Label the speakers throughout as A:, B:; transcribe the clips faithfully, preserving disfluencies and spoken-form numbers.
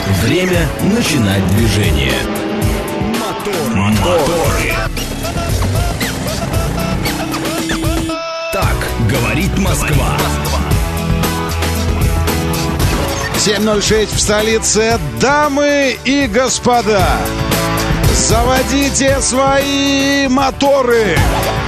A: Время начинать движение. Мотор, моторы. Так говорит Москва.
B: семь ноль шесть в столице. Дамы и господа, заводите свои моторы.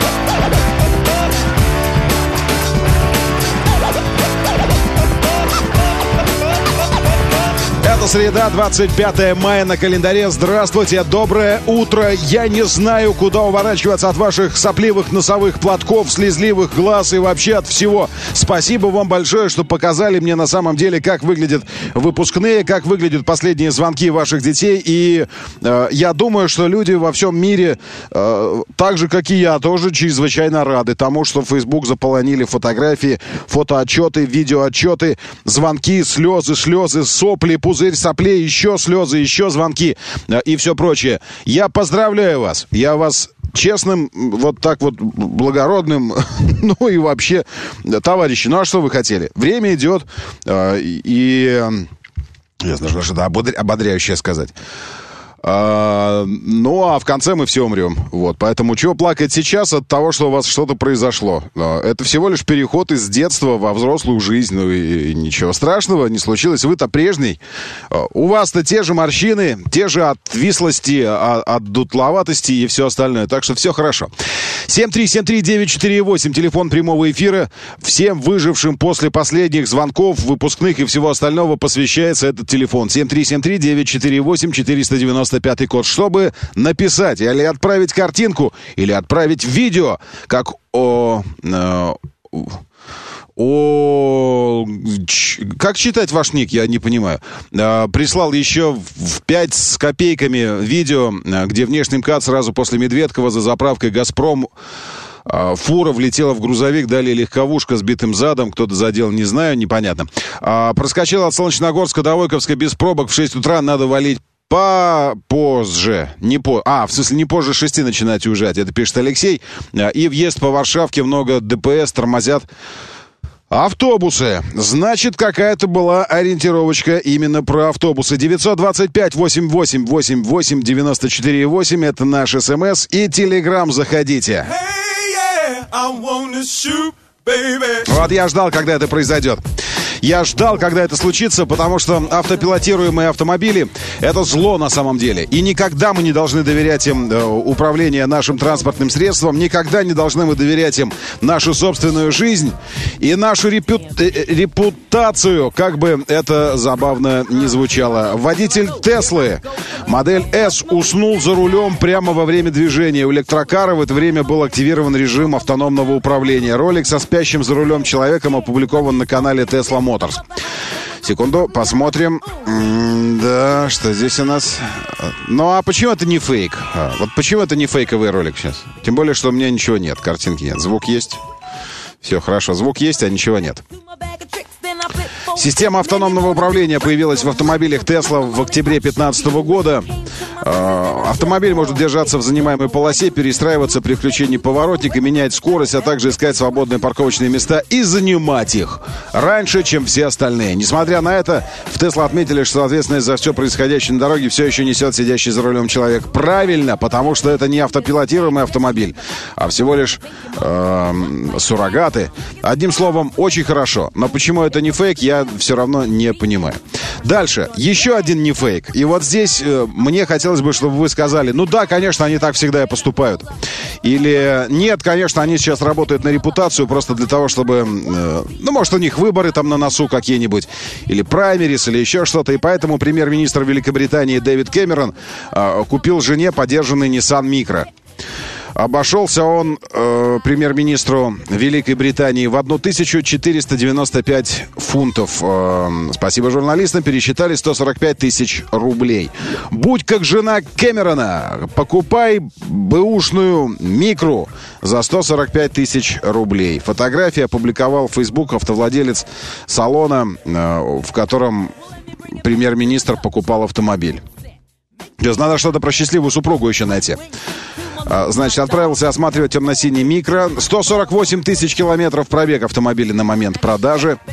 B: Это среда, двадцать пятое мая на календаре. Здравствуйте, доброе утро. Я не знаю, куда уворачиваться от ваших сопливых носовых платков, слезливых глаз и вообще от всего. Спасибо вам большое, что показали мне на самом деле, как выглядят выпускные, как выглядят последние звонки ваших детей. И э, я думаю, что люди во всем мире, э, так же, как и я, тоже чрезвычайно рады тому, что в Facebook заполонили фотографии, фотоотчеты, видеоотчеты, звонки, слезы, слезы, сопли, пузырь соплей, еще слезы, еще звонки и все прочее. Я поздравляю вас. Я вас честным, вот так вот благородным, ну и вообще, товарищи, ну а что вы хотели? Время идет, и я знаю, что-то ободряющее сказать. А, ну, а в конце мы все умрем. Вот. Поэтому чего плакать сейчас от того, что у вас что-то произошло? Это всего лишь переход из детства во взрослую жизнь. Ну и ничего страшного не случилось. Вы-то прежний. У вас-то те же морщины, те же отвислости, отдутловатости и все остальное. Так что все хорошо. семь три семь три девять четыре восемь, телефон прямого эфира. Всем выжившим после последних звонков, выпускных и всего остального посвящается этот телефон. семь три семь три девять четыре восемь, четыреста девяносто пятый код, чтобы написать или отправить картинку, или отправить видео, как о... о О, как читать ваш ник, я не понимаю. Прислал еще в пять с копейками видео, где внешний МКАД сразу после Медведкова за заправкой «Газпром». Фура влетела в грузовик, далее легковушка с битым задом. Кто-то задел, не знаю, непонятно. Проскочила от Солнечногорска до Войковска без пробок. В шесть утра надо валить попозже. Не по... А, в смысле, не позже шести начинать уезжать. Это пишет Алексей. И въезд по Варшавке, много ДПС, тормозят автобусы. Значит, какая-то была ориентировочка именно про автобусы. девятьсот двадцать пять восемьдесят восемь восемьдесят восемь девяносто четыре восемь. Это наш СМС. И Телеграм заходите. Hey, yeah, I wanna shoot, baby. Вот я ждал, когда это произойдет. Я ждал, когда это случится, потому что автопилотируемые автомобили — это зло на самом деле. И никогда мы не должны доверять им э, управление нашим транспортным средством, никогда не должны мы доверять им нашу собственную жизнь и нашу репу... э, репутацию, как бы это забавно ни звучало. Водитель Теслы, модель S, уснул за рулем прямо во время движения. У электрокара в это время был активирован режим автономного управления. Ролик со спящим за рулем человеком опубликован на канале Tesla Motors. Секунду, посмотрим. М-м, да, что здесь у нас? Ну, а почему это не фейк? А, вот почему это не фейковый ролик сейчас? Тем более, что у меня ничего нет, картинки нет. Звук есть? Все, хорошо, звук есть, а ничего нет. Система автономного управления появилась в автомобилях Tesla в октябре две тысячи пятнадцатого года. Автомобиль может держаться в занимаемой полосе, перестраиваться при включении поворотника, менять скорость, а также искать свободные парковочные места и занимать их раньше, чем все остальные. Несмотря на это, в Tesla отметили, что ответственность за все происходящее на дороге все еще несет сидящий за рулем человек. Правильно, потому что это не автопилотируемый автомобиль, а всего лишь э, суррогаты. Одним словом, очень хорошо. Но почему это не фейк, я все равно не понимаю. Дальше. Еще один не фейк. И вот здесь э, мне хотелось бы, чтобы вы сказали: ну да, конечно, они так всегда и поступают. Или нет, конечно, они сейчас работают на репутацию просто для того, чтобы... Э, ну, может, у них выборы там на носу какие-нибудь. Или праймерис, или еще что-то. И поэтому премьер-министр Великобритании Дэвид Кэмерон э, купил жене подержанный Nissan Micra. Обошелся он э, премьер-министру Великой Британии в тысячу четыреста девяносто пять фунтов. Э, спасибо журналистам, пересчитали сто сорок пять тысяч рублей. Будь как жена Кэмерона, покупай бэушную микру за сто сорок пять тысяч рублей. Фотографии опубликовал в Facebook автовладелец салона, э, в котором премьер-министр покупал автомобиль. То есть надо что-то про счастливую супругу еще найти. Значит, отправился осматривать темно-синий микро. сто сорок восемь тысяч километров пробег автомобиля на момент продажи.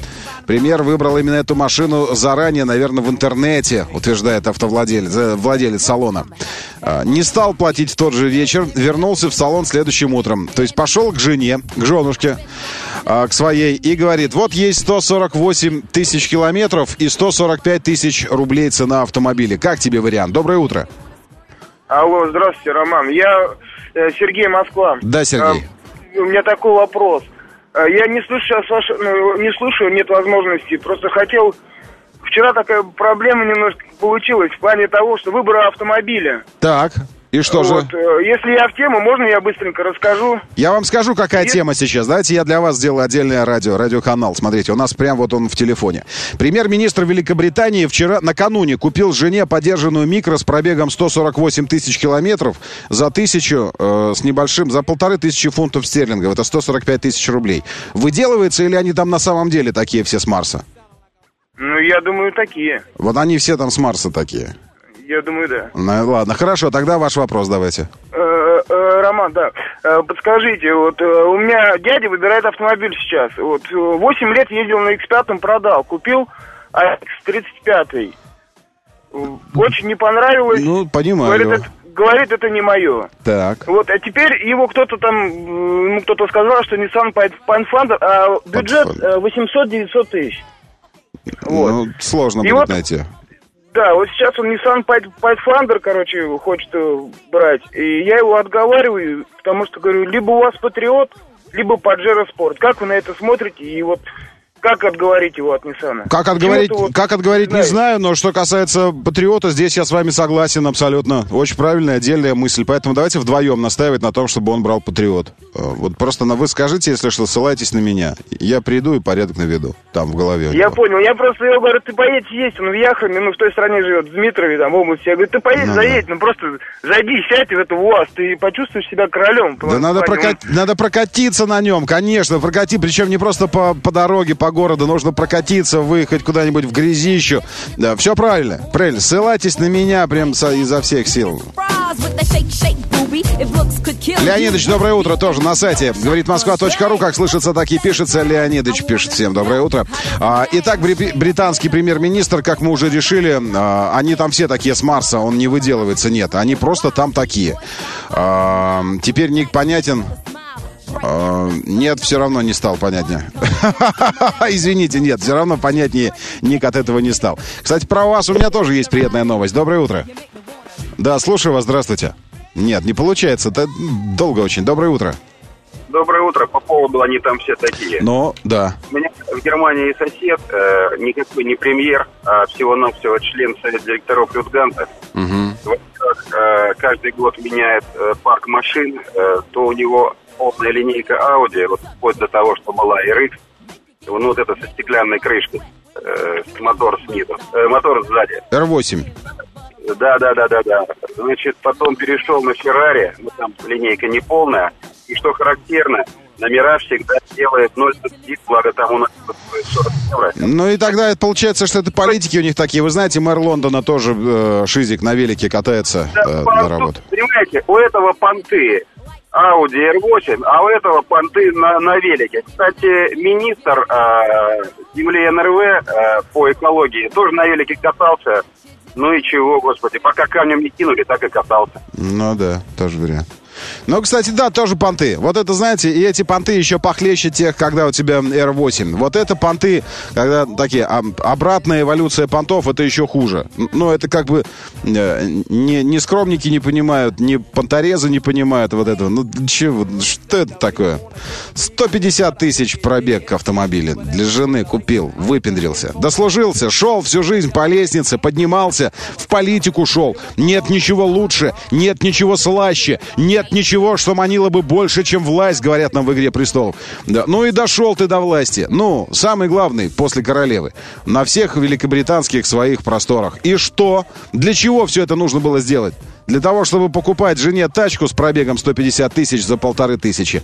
B: Премьер выбрал именно эту машину заранее, наверное, в интернете, утверждает автовладелец, владелец салона. Не стал платить в тот же вечер, вернулся в салон следующим утром. То есть пошел к жене, к женушке, к своей, и говорит: вот есть сто сорок восемь тысяч километров и сто сорок пять тысяч рублей цена автомобиля. Как тебе вариант? Доброе утро.
C: Алло, здравствуйте, Роман. Я э, Сергей, Москва.
B: Да, Сергей.
C: Э, у меня такой вопрос. Э, я не слышу сейчас ваш, ну, не слушаю, нет возможности. Просто хотел... Вчера такая проблема немножко получилась в плане того, что выбора автомобиля.
B: Так, и что
C: вот,
B: же?
C: Э, если я в тему, можно я быстренько расскажу?
B: Я вам скажу, какая
C: Есть...
B: тема сейчас. Давайте я для вас сделаю отдельное радио, радиоканал. Смотрите, у нас прям вот он в телефоне. Премьер-министр Великобритании вчера, накануне, купил жене подержанную микро с пробегом сто сорок восемь тысяч километров за тысячу э, с небольшим, за полторы тысячи фунтов стерлингов. Это сто сорок пять тысяч рублей. Выделывается или они там на самом деле такие все с Марса?
C: Ну, я думаю, такие.
B: Вот они все там с Марса такие.
C: Я думаю, да.
B: Ну, ладно, хорошо, тогда ваш вопрос давайте.
C: Э, э, Роман, да. Э, подскажите, вот э, у меня дядя выбирает автомобиль сейчас. Вот восемь лет ездил на икс пять, продал. Купил икс тридцать пять. Очень не понравилось.
B: Ну, понимаю.
C: Говорит, это, говорит, это не мое.
B: Так.
C: Вот, а теперь его кто-то там, ему кто-то сказал, что Nissan Pathfinder, а бюджет восемьсот-девятьсот тысяч. Вот.
B: Ну, сложно
C: и
B: будет
C: вот,
B: найти.
C: Да, вот сейчас он Nissan Pathfinder, короче, хочет брать. И я его отговариваю, потому что говорю, либо у вас Патриот, либо Паджеро Спорт. Как вы на это смотрите? И вот как отговорить его от Ниссана?
B: Как отговорить,
C: вот,
B: как отговорить не
C: знаете.
B: знаю, но что касается Патриота, здесь я с вами согласен абсолютно. Очень правильная, отдельная мысль. Поэтому давайте вдвоем настаивать на том, чтобы он брал Патриот. Вот просто вы скажите, если что, ссылайтесь на меня. Я приду и порядок наведу. Там в голове.
C: Я понял. Я просто его говорю, ты поедешь есть. Он в Яхроме, ну в той стране живет, в Дмитрове, там, в области. Я говорю, ты поедешь, ну, заедь, да. ну просто зайди, сядь в эту УАЗ, ты почувствуешь себя королем.
B: Да надо, прокат... он... надо прокатиться на нем, конечно, прокати, причем не просто по, по дороге, по городу, нужно прокатиться, выехать куда-нибудь в грязищу. Да, все правильно, правильно. Ссылайтесь на меня прям со, изо всех сил. Леонидыч, доброе утро, тоже на сайте говорит москва точка ру, как слышится, так и пишется. Леонидыч пишет всем доброе утро. А, итак, британский премьер-министр, как мы уже решили, а, они там все такие с Марса, он не выделывается, нет, они просто там такие. А, теперь ник понятен. Uh, нет, все равно не стал понятнее. Извините, нет, все равно понятнее ник от этого не стал. Кстати, про вас у меня тоже есть приятная новость. Доброе утро. Да, слушаю вас, здравствуйте. Нет, не получается, это долго очень. Доброе утро.
D: Доброе утро. По поводу они там все такие.
B: Ну, да.
D: У меня в Германии сосед, э, никакой не премьер, а всего-навсего член совета директоров Люфтганза. Угу. Вот, э, каждый год меняет э, парк машин, э, то у него полная линейка Audi, вот вплоть до того, что была эр икс, ну вот это со стеклянной крышкой, э, мотор снизу, э, мотор сзади.
B: эр восемь.
D: Да, да, да, да, да. Значит, потом перешел на Феррари, ну там линейка не полная, и что характерно, номера всегда делает ноль двадцать, благо там у нас сорок евро.
B: Ну и тогда это получается, что это политики у них такие. Вы знаете, мэр Лондона тоже э, шизик на велике катается
D: да,
B: э,
D: по,
B: на работу.
D: Понимаете, у этого понты Audi эр восемь, а у этого понты на, на велике. Кстати, министр э, земли эн эр вэ э, по экологии тоже на велике катался. Ну и чего, господи, пока камнем не кинули, так и катался.
B: Ну да, тоже вариант. Ну, кстати, да, тоже понты. Вот это, знаете, и эти понты еще похлеще тех, когда у тебя эр восемь. Вот это понты, когда такие, а, обратная эволюция понтов, это еще хуже. Ну, это как бы э, не, не скромники не понимают, не понторезы не понимают вот этого. Ну, че, что это такое? сто пятьдесят тысяч пробег к автомобилю. Для жены купил, выпендрился. Дослужился, шел всю жизнь по лестнице, поднимался, в политику шел. Нет ничего лучше, нет ничего слаще, нет ничего, что манило бы больше, чем власть, говорят нам в «Игре престолов». Да. Ну и дошел ты до власти. Ну, самый главный после королевы. На всех великобританских своих просторах. И что? Для чего все это нужно было сделать? Для того, чтобы покупать жене тачку с пробегом сто пятьдесят тысяч за полторы тысячи.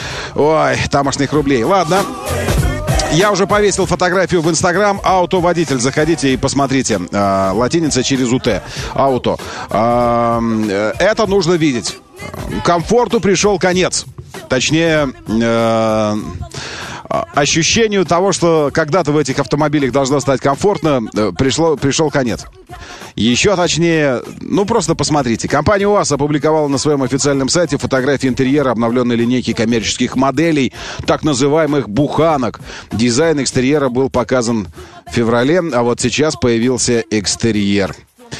B: Ой, тамошних рублей. Ладно. Я уже повесил фотографию в Инстаграм. Ауто-водитель. Заходите и посмотрите. А, латиница через УТ. Ауто. А, это нужно видеть. Комфорту пришел конец. Точнее, э, ощущению того, что когда-то в этих автомобилях должно стать комфортно, пришло, пришел конец. Еще точнее, ну просто посмотрите. Компания УАЗ опубликовала на своем официальном сайте фотографии интерьера обновленной линейки коммерческих моделей, так называемых буханок. Дизайн экстерьера был показан в феврале, а вот сейчас появился экстерьер.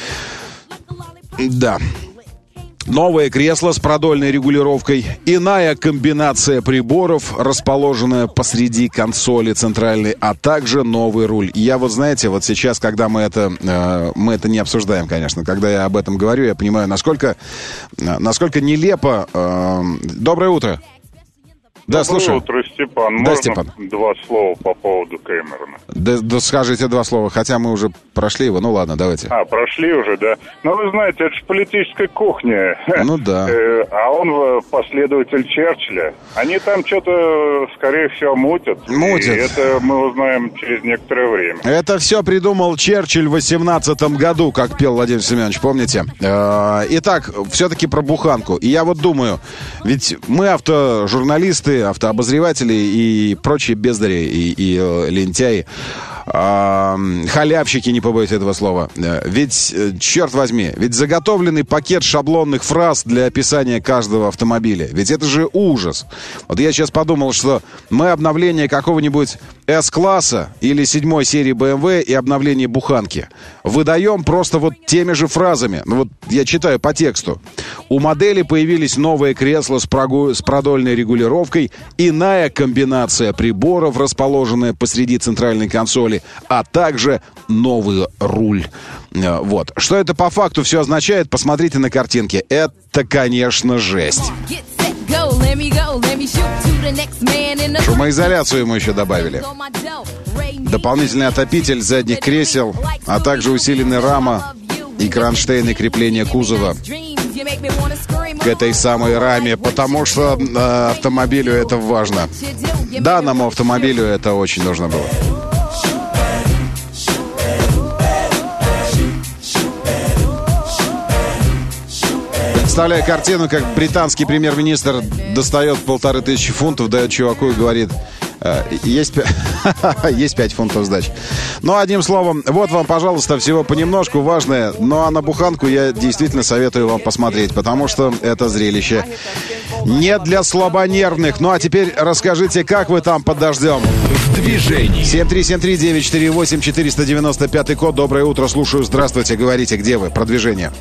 B: Да. Новое кресло с продольной регулировкой, иная комбинация приборов, расположенная посреди консоли центральной, а также новый руль. Я вот, знаете, вот сейчас, когда мы это, э, мы это не обсуждаем, конечно, когда я об этом говорю, я понимаю, насколько, насколько нелепо... Э, доброе утро. Да,
E: Доброе
B: слушаю.
E: утро, Степан.
B: Да,
E: Можно
B: Степан.
E: два слова по поводу Кэмерона?
B: Да, да скажите два слова, хотя мы уже прошли его. Ну ладно, давайте.
E: А, прошли уже, да? Ну, вы знаете, это же политическая кухня.
B: Ну да.
E: А он последователь Черчилля. Они там что-то, скорее всего, мутят.
B: Мутят.
E: И это мы узнаем через некоторое время.
B: Это все придумал Черчилль в восемнадцатом году, как пел Владимир Семенович, помните? Итак, все-таки про буханку. И я вот думаю, ведь мы автожурналисты, автообозреватели и прочие бездари и, и э, лентяи, э, халявщики, не побоюсь этого слова. Ведь, э, черт возьми, ведь заготовленный пакет шаблонных фраз для описания каждого автомобиля. Ведь это же ужас. Вот я сейчас подумал, что мы обновление какого-нибудь С-класса или седьмой серии бэ эм вэ и обновление буханки выдаем просто вот теми же фразами. Ну вот я читаю по тексту. У модели появились новые кресла с, прогу... с продольной регулировкой, иная комбинация приборов, расположенная посреди центральной консоли, а также новый руль. Вот. Что это по факту все означает, посмотрите на картинке. Это, конечно, жесть. Шумоизоляцию ему еще добавили. Дополнительный отопитель задних кресел, а также усиленная рама и кронштейны крепления кузова к этой самой раме, потому что э, автомобилю это важно. Данному автомобилю это очень нужно было. Представляю картину, как британский премьер-министр достает полторы тысячи фунтов, дает чуваку и говорит: есть, есть пять фунтов сдачи. Ну, одним словом, вот вам, пожалуйста, всего понемножку, важное. Ну, а на буханку я действительно советую вам посмотреть, потому что это зрелище не для слабонервных. Ну, а теперь расскажите, как вы там под дождем?
A: В движении.
B: семь три семь три девять четыре восемь четыреста девяносто пятый код. Доброе утро, слушаю. Здравствуйте, говорите, где вы? Продвижение.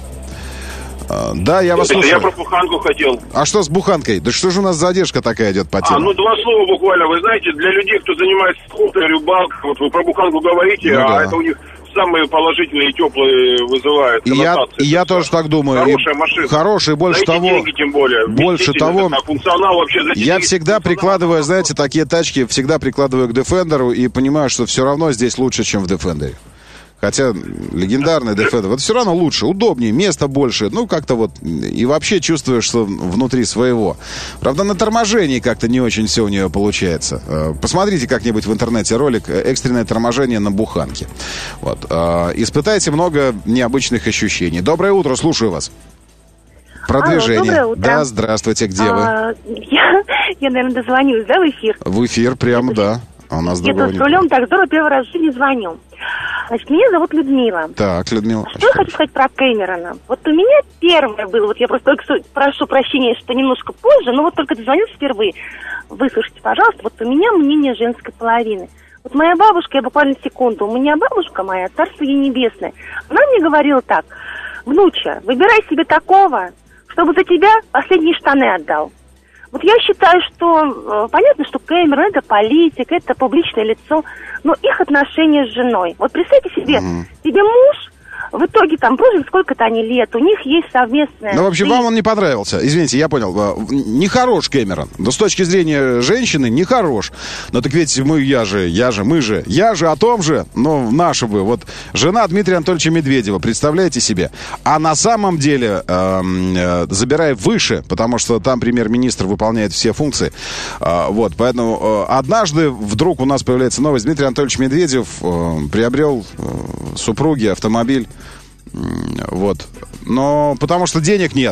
B: Да, я вас слушаю.
F: Я про буханку хотел.
B: А что с буханкой? Да что же у нас задержка такая идет по теме?
F: А, ну два слова буквально. Вы знаете, для людей, кто занимается охотой, рыбалкой, вот вы про буханку говорите, ну, а да. Это у них самые положительные и теплые вызывают.
B: И я, и я тоже так думаю.
F: Хорошая машина.
B: Хорошая, больше
F: за эти
B: того.
F: деньги, тем более.
B: Больше того.
F: Так, функционал вообще за эти
B: я
F: деньги,
B: всегда прикладываю, знаете, такие тачки, всегда прикладываю к Defender'у и понимаю, что все равно здесь лучше, чем в Defender'е. Хотя легендарный Defender, вот все равно лучше, удобнее, места больше, ну как-то вот, и вообще чувствуешь, что внутри своего. Правда, на торможении как-то не очень все у нее получается. Посмотрите как-нибудь в интернете ролик «Экстренное торможение на буханке». Вот. Испытайте много необычных ощущений. Доброе утро, слушаю вас. Продвижение.
G: Алло, доброе утро.
B: Да, здравствуйте, где
G: а,
B: вы?
G: Я, я, наверное, дозвонилась, да, в эфир?
B: В эфир, прямо, да. А у нас
G: где-то с рулем, так здорово, первый раз в жизни звоню. Значит, меня зовут Людмила.
B: Так, Людмила.
G: Что я хочу сказать про Кэмерона? Вот у меня первое было, вот я просто прошу прощения, что немножко позже, но вот только дозвонилась впервые. Выслушайте, пожалуйста, вот у меня мнение женской половины. Вот моя бабушка, я буквально секунду, у меня бабушка моя, царство ей небесное, она мне говорила так: внуча, выбирай себе такого, чтобы за тебя последние штаны отдал. Вот я считаю, что э, понятно, что Кэмерон — это политик, это публичное лицо, но их отношения с женой. Вот представьте себе, mm-hmm. тебе муж в итоге там прожили сколько-то они лет, у них есть совместная...
B: Ну, в общем,
G: жизнь.
B: вам он не понравился. Извините, я понял. Нехорош Кэмерон. Но с точки зрения женщины нехорош. Но так ведь мы, я же, я же, мы же, я же о том же, но наши бы. Вот жена Дмитрия Анатольевича Медведева, представляете себе? А на самом деле, э, э, забирая выше, потому что там премьер-министр выполняет все функции, э, вот, поэтому э, однажды вдруг у нас появляется новость. Дмитрий Анатольевич Медведев э, приобрел э, супруге автомобиль. Вот. Но потому что денег нет.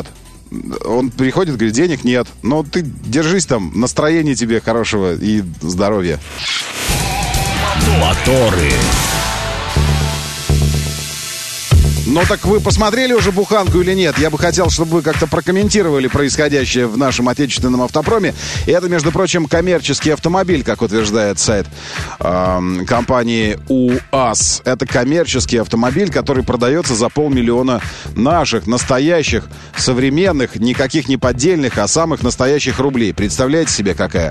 B: он приходит, говорит, денег нет. Но ты держись там, настроение тебе хорошего и здоровья.
A: Моторы.
B: Ну так вы посмотрели уже буханку или нет? Я бы хотел, чтобы вы как-то прокомментировали происходящее в нашем отечественном автопроме. И это, между прочим, коммерческий автомобиль, как утверждает сайт э, компании УАЗ. Это коммерческий автомобиль, который продается за полмиллиона наших, настоящих, современных, никаких не поддельных, а самых настоящих рублей. Представляете себе, какая?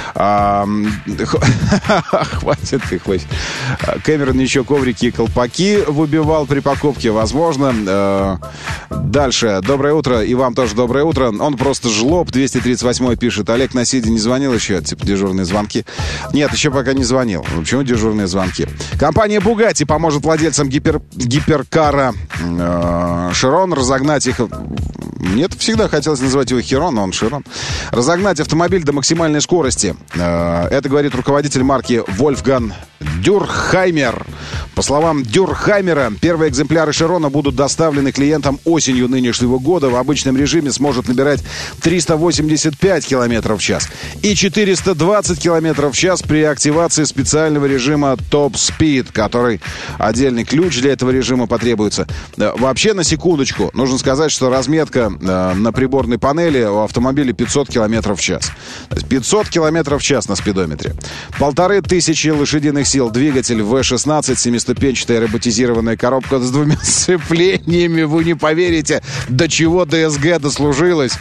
B: Хватит ты, хватит. Кэмерон еще коврики и колпаки выбивал при покупке. Возможно. Дальше. Доброе утро. И вам тоже доброе утро. Он просто жлоб. двести тридцать восьмой пишет. Олег на Сиде не звонил еще? Типа дежурные звонки. Нет, еще пока не звонил. Почему дежурные звонки? Компания Bugatti поможет владельцам гипер... гиперкара э, Chiron разогнать их... Мне всегда хотелось называть его Херон, но он Chiron. Разогнать автомобиль до максимальной скорости. Э, это говорит руководитель марки Вольфган Дюрхаймер. По словам Дюрхаймера, первые экземпляры Широна будут доставлены клиентам осенью нынешнего года. В обычном режиме сможет набирать триста восемьдесят пять километров в час и четыреста двадцать километров в час при активации специального режима Top Speed, который отдельный ключ для этого режима потребуется. Вообще, на секундочку, нужно сказать, что разметка на приборной панели у автомобиля пятьсот километров в час. пятьсот километров в час на спидометре. Полторы тысячи лошадиных сил, двигатель вэ шестнадцать, семиступенчатая роботизированная коробка с двумя сцеплениями. Вы не поверите, до чего ДСГ дослужилась.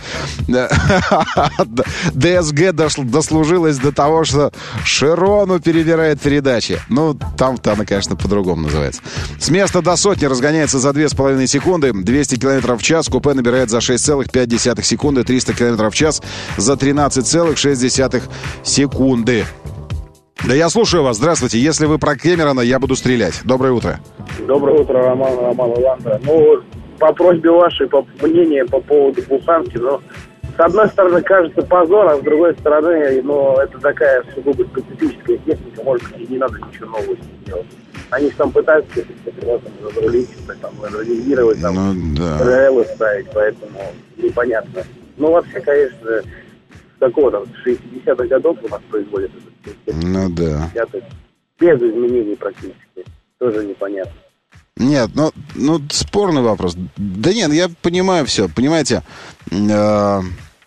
B: ДСГ дослужилась до того, что Широну перебирает передачи. Ну, там-то она, конечно, по-другому называется. С места до сотни разгоняется за две с половиной секунды. двести километров в час. Купе набирает за шесть целых пять десятых секунды. триста километров в час за тринадцать целых шесть десятых секунды. Да я слушаю вас. Здравствуйте. Если вы про Кэмерона, я буду стрелять. Доброе утро.
H: Доброе утро, Роман, Роман Ланда. Ну, по просьбе вашей, по мнению по поводу буханки, ну, с одной стороны, кажется позор, а с другой стороны, ну, это такая сугубо специфическая техника, может быть, и не надо ничего нового делать. Они же там пытаются что-то разрулить, что-то там реализировать, там,
B: ну, да.
H: РЛ ставить, поэтому непонятно. Ну, вообще, конечно, с какого там, с шестидесятых годов у нас производят это.
B: Ну, да.
H: Без изменений практически. Тоже непонятно.
B: Нет, ну, ну спорный вопрос. Да нет, я понимаю все. Понимаете, э,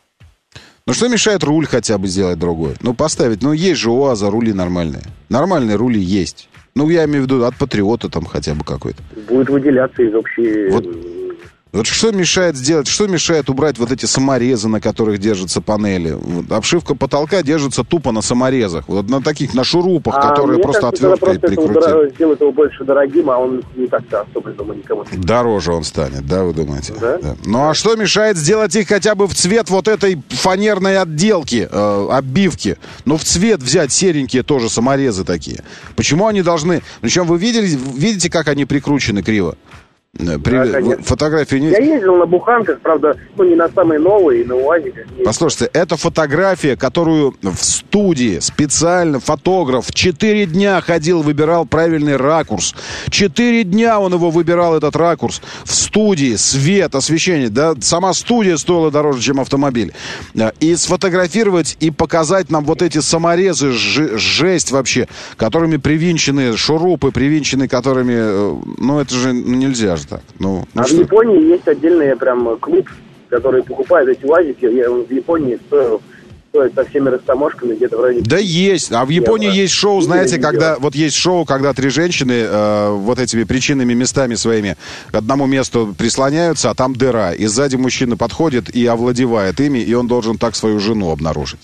B: ну что мешает руль хотя бы сделать другой? Ну поставить, ну есть же у УАЗа рули нормальные. Нормальные рули есть. Ну я имею в виду от Патриота там хотя бы какой-то.
H: Будет выделяться из общей...
B: Вот, вот что мешает сделать, что мешает убрать вот эти саморезы, на которых держатся панели? Вот, обшивка потолка держится тупо на саморезах. Вот на таких, на шурупах, а которые просто отверткой прикрутили.
H: Сделать его больше дорогим, а он не так-то особо, думаю, никому не...
B: Дороже он станет, да, вы думаете?
H: Да?
B: Да. Ну а что мешает сделать их хотя бы в цвет вот этой фанерной отделки, э, оббивки? Ну в цвет взять серенькие тоже саморезы такие. Почему они должны... Причем вы видели, видите, как они прикручены криво? При...
H: Да,
B: фотографии не...
H: Я ездил на буханках, правда, ну не на самые новые, на УАЗиках.
B: Послушайте, это фотография, которую в студии специально фотограф четыре дня ходил, выбирал правильный ракурс. Четыре дня он его выбирал, этот ракурс. В студии, свет, освещение. Да, сама студия стоила дороже, чем автомобиль. И сфотографировать и показать нам вот эти саморезы, ж... жесть вообще, которыми привинчены шурупы, привинчены которыми... Ну, это же нельзя же. Так. Ну, ну
H: а
B: что?
H: В Японии есть отдельный прям клуб, который покупает эти УАЗики. Я, в Японии стоил, стоит со всеми растаможками где-то в районе...
B: Да есть. А в Японии есть шоу, знаете, когда... Вот есть шоу, когда три женщины э, вот этими причинными местами своими к одному месту прислоняются, а там дыра. И сзади мужчина подходит и овладевает ими, и он должен так свою жену обнаружить.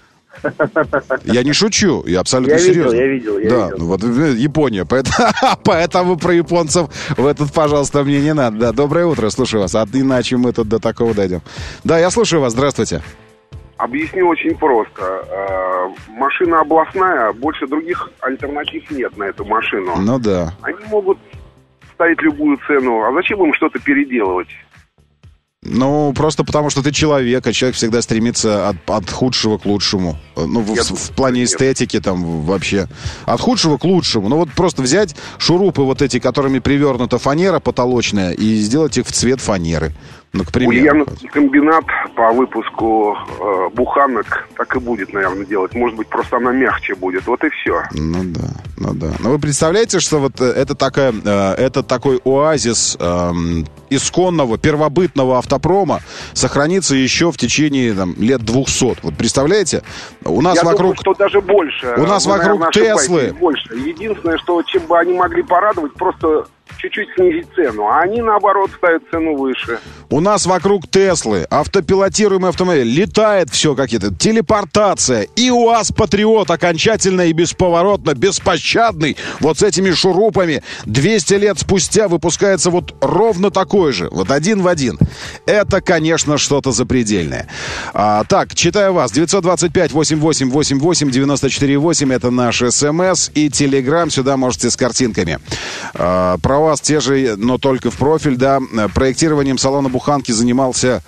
B: Я не шучу, я абсолютно
H: я
B: серьезно.
H: Я видел, я
B: да,
H: видел.
B: Ну, вот Япония, поэтому, поэтому про японцев в этот, пожалуйста, мне не надо. Да, доброе утро, слушаю вас, а иначе мы тут до такого дойдем. Да, я слушаю вас, здравствуйте.
F: Объясню очень просто. Машина областная, больше других альтернатив нет на эту машину.
B: Ну да.
F: Они могут ставить любую цену, а зачем им что-то переделывать?
B: Ну, просто потому, что ты человек, а человек всегда стремится от, от худшего к лучшему. Ну, в, в, в плане эстетики там вообще. От худшего к лучшему. Ну, вот просто взять шурупы вот эти, которыми привернута фанера потолочная, и сделать их в цвет фанеры. Ну, к примеру.
I: Ульяновский комбинат по выпуску э, буханок так и будет, наверное, делать. Может быть, просто она мягче будет. Вот и все.
B: Ну да, ну да. Но вы представляете, что вот это, такая, э, это такой оазис э, исконного, первобытного автопрома сохранится еще в течение там, лет двухсот. Вот представляете? У нас
I: Я
B: вокруг...
I: думаю, что даже больше.
B: У нас
I: Вы,
B: вокруг
I: наверное,
B: Теслы...
I: Больше. Единственное, что чем бы они могли порадовать, просто... чуть-чуть снизить цену, а они, наоборот, ставят цену выше.
B: У нас вокруг Теслы, автопилотируемый автомобиль, летает все какие-то, телепортация, и УАЗ Патриот окончательно и бесповоротно, беспощадный, вот с этими шурупами, двести лет спустя выпускается вот ровно такой же, вот один в один. Это, конечно, что-то запредельное. А, так, читаю вас, девятьсот двадцать пять восемьдесят восемь восемьдесят восемь девяносто четыре восемь, это наш СМС, и Телеграм, сюда можете с картинками. А, про вас те же, но только в профиль, да. Проектированием салона буханки занимался...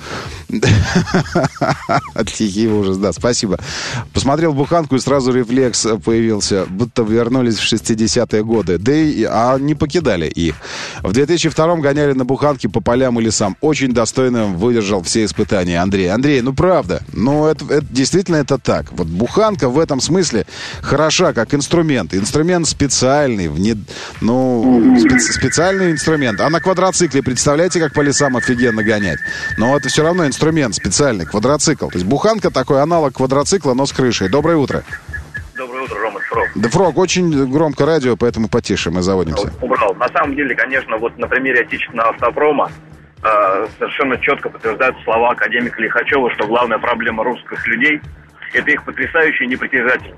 B: Тихий ужас, да, спасибо. Посмотрел буханку, и сразу рефлекс появился, будто вернулись в шестидесятые годы. Да и а не покидали их. В две тысячи втором гоняли на буханке по полям и лесам. Очень достойно выдержал все испытания. Андрей, Андрей, ну правда, ну это, это действительно это так. Вот буханка в этом смысле хороша как инструмент. Инструмент специальный, вне, ну, специ, специальный инструмент. А на квадроцикле, представляете, как по лесам офигенно гонять? Но это все равно инструмент специальный, квадроцикл. То есть буханка такой аналог квадроцикла, но с крышей. Доброе утро.
J: Доброе утро, Рома, Фрог.
B: Да, Фрог, очень громко радио, поэтому потише мы заводимся.
J: Убрал. На самом деле, конечно, вот на примере отечественного автопрома э, совершенно четко подтверждаются слова академика Лихачева, что главная проблема русских людей – это их потрясающая непритязательность.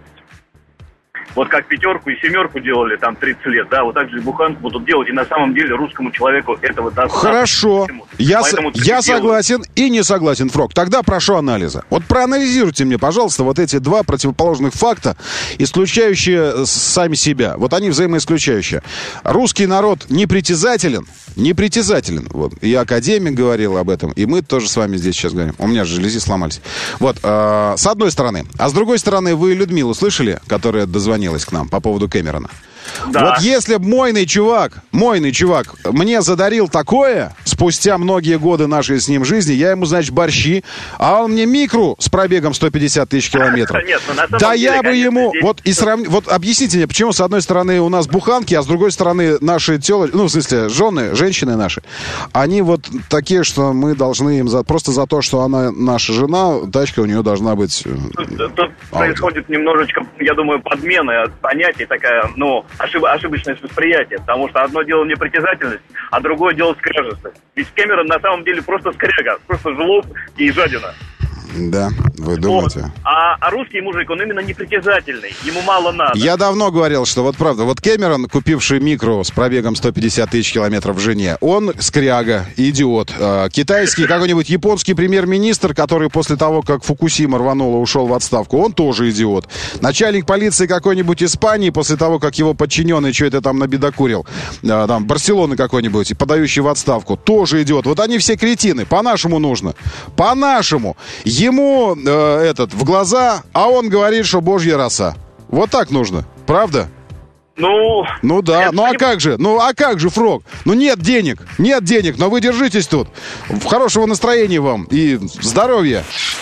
J: Вот как пятерку и семерку делали там тридцать лет, да, вот так же и буханку будут делать, и на самом деле русскому человеку этого достаточно.
B: Хорошо, я, с, я согласен и не согласен, Фрог. Тогда прошу анализа. Вот проанализируйте мне, пожалуйста, вот эти два противоположных факта, исключающие сами себя. Вот они взаимоисключающие. Русский народ непритязателен, непритязателен. Вот. И академик говорил об этом, и мы тоже с вами здесь сейчас говорим. У меня же железы сломались. Вот, э, с одной стороны. А с другой стороны, вы Людмилу слышали, которая дозвонилась к нам по поводу Кэмерона? Да. Вот если б мойный чувак, мойный чувак мне задарил такое, спустя многие годы нашей с ним жизни, я ему, значит, борщи, а он мне микру с пробегом сто пятьдесят тысяч километров. Нет, ну, да деле, я бы конечно, ему... Здесь... Вот, и срав... вот объясните мне, почему с одной стороны у нас буханки, а с другой стороны наши телочки, ну, в смысле, жены, женщины наши, они вот такие, что мы должны им за... просто за то, что она наша жена, тачка у нее должна быть...
J: Тут, тут происходит немножечко, я думаю, подмена понятий, такая, ну... Ошиб, ошибочное восприятие, потому что одно дело непритязательность, а другое дело скряжестость. Ведь Кэмерон на самом деле просто скряга, просто жлоб и жадина.
B: Да, вы думаете?
J: Вот. А, а русский мужик, он именно непритязательный, ему мало надо.
B: Я давно говорил, что вот правда, вот Кэмерон, купивший микро с пробегом сто пятьдесят тысяч километров в жене, он скряга, идиот. А, китайский, какой-нибудь японский премьер-министр, который после того, как Фукусима рванула, ушел в отставку, он тоже идиот. Начальник полиции какой-нибудь Испании, после того, как его подчиненный что это там набедокурил, а, там, Барселоны какой-нибудь, подающий в отставку, тоже идиот. Вот они все кретины, по-нашему нужно. По-нашему. Ему э, этот в глаза, а он говорит, что божья роса. Вот так нужно, правда?
J: Ну...
B: Ну да, ну а не... как же? Ну а как же, Фрог? Ну нет денег, нет денег, но вы держитесь тут. Хорошего настроения вам и здоровья.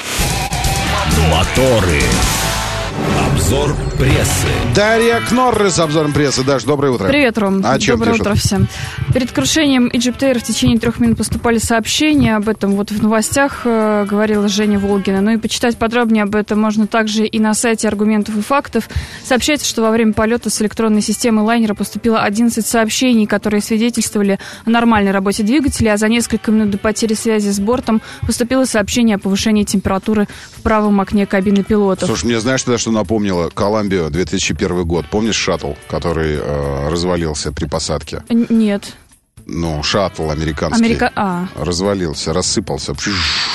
A: Моторы. Обзор прессы.
B: Дарья Кнорры с обзором прессы. Даш, доброе утро.
K: Привет, Ром.
B: А
K: доброе утро всем. Перед крушением EgyptAir в течение трех минут поступали сообщения. Об этом вот в новостях э, говорила Женя Волгина. Ну и почитать подробнее об этом можно также и на сайте «Аргументов и фактов». Сообщается, что во время полета с электронной системы лайнера поступило одиннадцать сообщений, которые свидетельствовали о нормальной работе двигателя, а за несколько минут до потери связи с бортом поступило сообщение о повышении температуры в правом окне кабины пилотов.
B: Слушай, мне знаешь тогда, что напомнило? Колумбия, две тысячи первый год. Помнишь шаттл, который э, развалился при посадке?
K: Нет.
B: Ну, шаттл американский.
K: Америка... А.
B: Развалился, рассыпался. В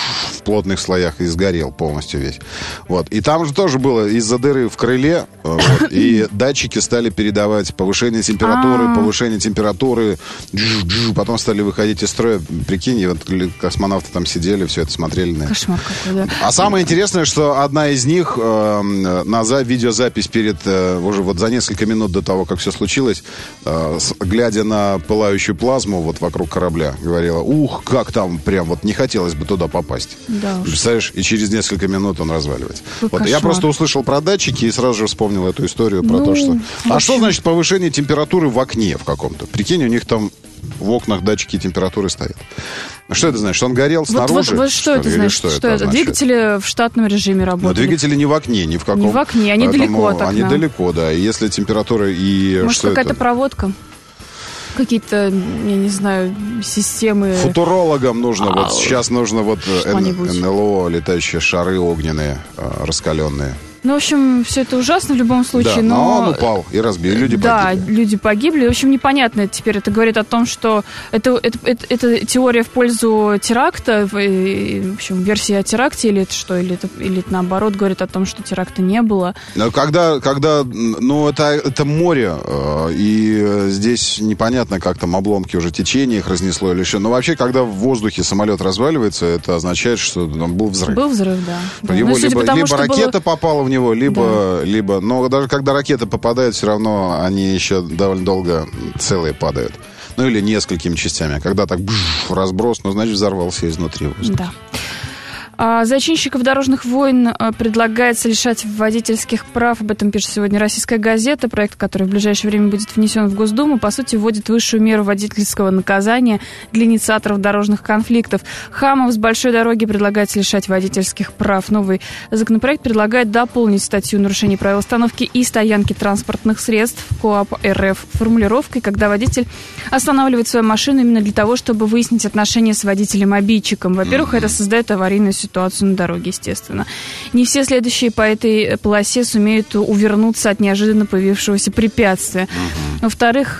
B: плотных слоях и сгорел полностью весь. Вот. И там же тоже было из-за дыры в крыле, вот, и датчики стали передавать повышение температуры, А-а-а. повышение температуры, джу-джу, потом стали выходить из строя. Прикинь, вот космонавты там сидели, все это смотрели. На...
K: Кошмар какой, да.
B: А самое интересное, что одна из них э, на за, видеозапись перед, э, уже вот за несколько минут до того, как все случилось, э, с, глядя на пылающую плазму вот вокруг корабля, говорила: ух, как там прям вот не хотелось бы туда попасть.
K: Да уж.
B: Представляешь, и через несколько минут он разваливается.
K: Вот,
B: я просто услышал про датчики и сразу же вспомнил эту историю про ну, то, что... А общем... что значит повышение температуры в окне в каком-то? Прикинь, у них там в окнах датчики температуры стоят. Что это значит? Он горел снаружи? Вот, вот,
K: вот что, что это значит? Что, что это? Двигатели в штатном режиме работают.
B: Но двигатели не в окне, ни в каком.
K: Не в окне, они далеко от окна.
B: Они далеко, да. И если температура и...
K: Может, какая-то это? проводка? Какие-то, я не знаю, системы...
B: Футурологам нужно, а, вот сейчас нужно вот эн эл о, летающие шары огненные, раскаленные.
K: Ну, в общем, все это ужасно в любом случае,
B: да,
K: но...
B: но он упал и разбил, люди
K: да,
B: погибли. Да,
K: люди погибли. В общем, непонятно теперь. Это говорит о том, что это, это, это, это теория в пользу теракта, в общем, версия о теракте, или это что, или это, или это наоборот говорит о том, что теракта не было.
B: Когда, когда ну, это, это море, и здесь непонятно, как там обломки уже течения их разнесло или что. Но вообще, когда в воздухе самолет разваливается, это означает, что там был взрыв.
K: Был взрыв, да.
B: Его
K: ну,
B: либо,
K: тому,
B: либо ракета было... попала в него, либо,
K: да.
B: либо... Но даже когда ракета попадает, все равно они еще довольно долго целые падают. Ну, или несколькими частями. Когда так бжж, разброс, ну, значит, взорвался изнутри воздух.
K: Да. Зачинщиков дорожных войн предлагается лишать водительских прав. Об этом пишет сегодня «Российская газета». Проект, который в ближайшее время будет внесен в Госдуму, по сути, вводит высшую меру водительского наказания для инициаторов дорожных конфликтов. Хамов с большой дороги предлагается лишать водительских прав. Новый законопроект предлагает дополнить статью нарушений правил остановки и стоянки транспортных средств КоАП РФ формулировкой, когда водитель останавливает свою машину именно для того, чтобы выяснить отношения с водителем-обидчиком. Во-первых, это создает аварийную ситуацию. ситуацию на дороге, естественно. Не все следующие по этой полосе сумеют увернуться от неожиданно появившегося препятствия. Uh-huh. Во-вторых,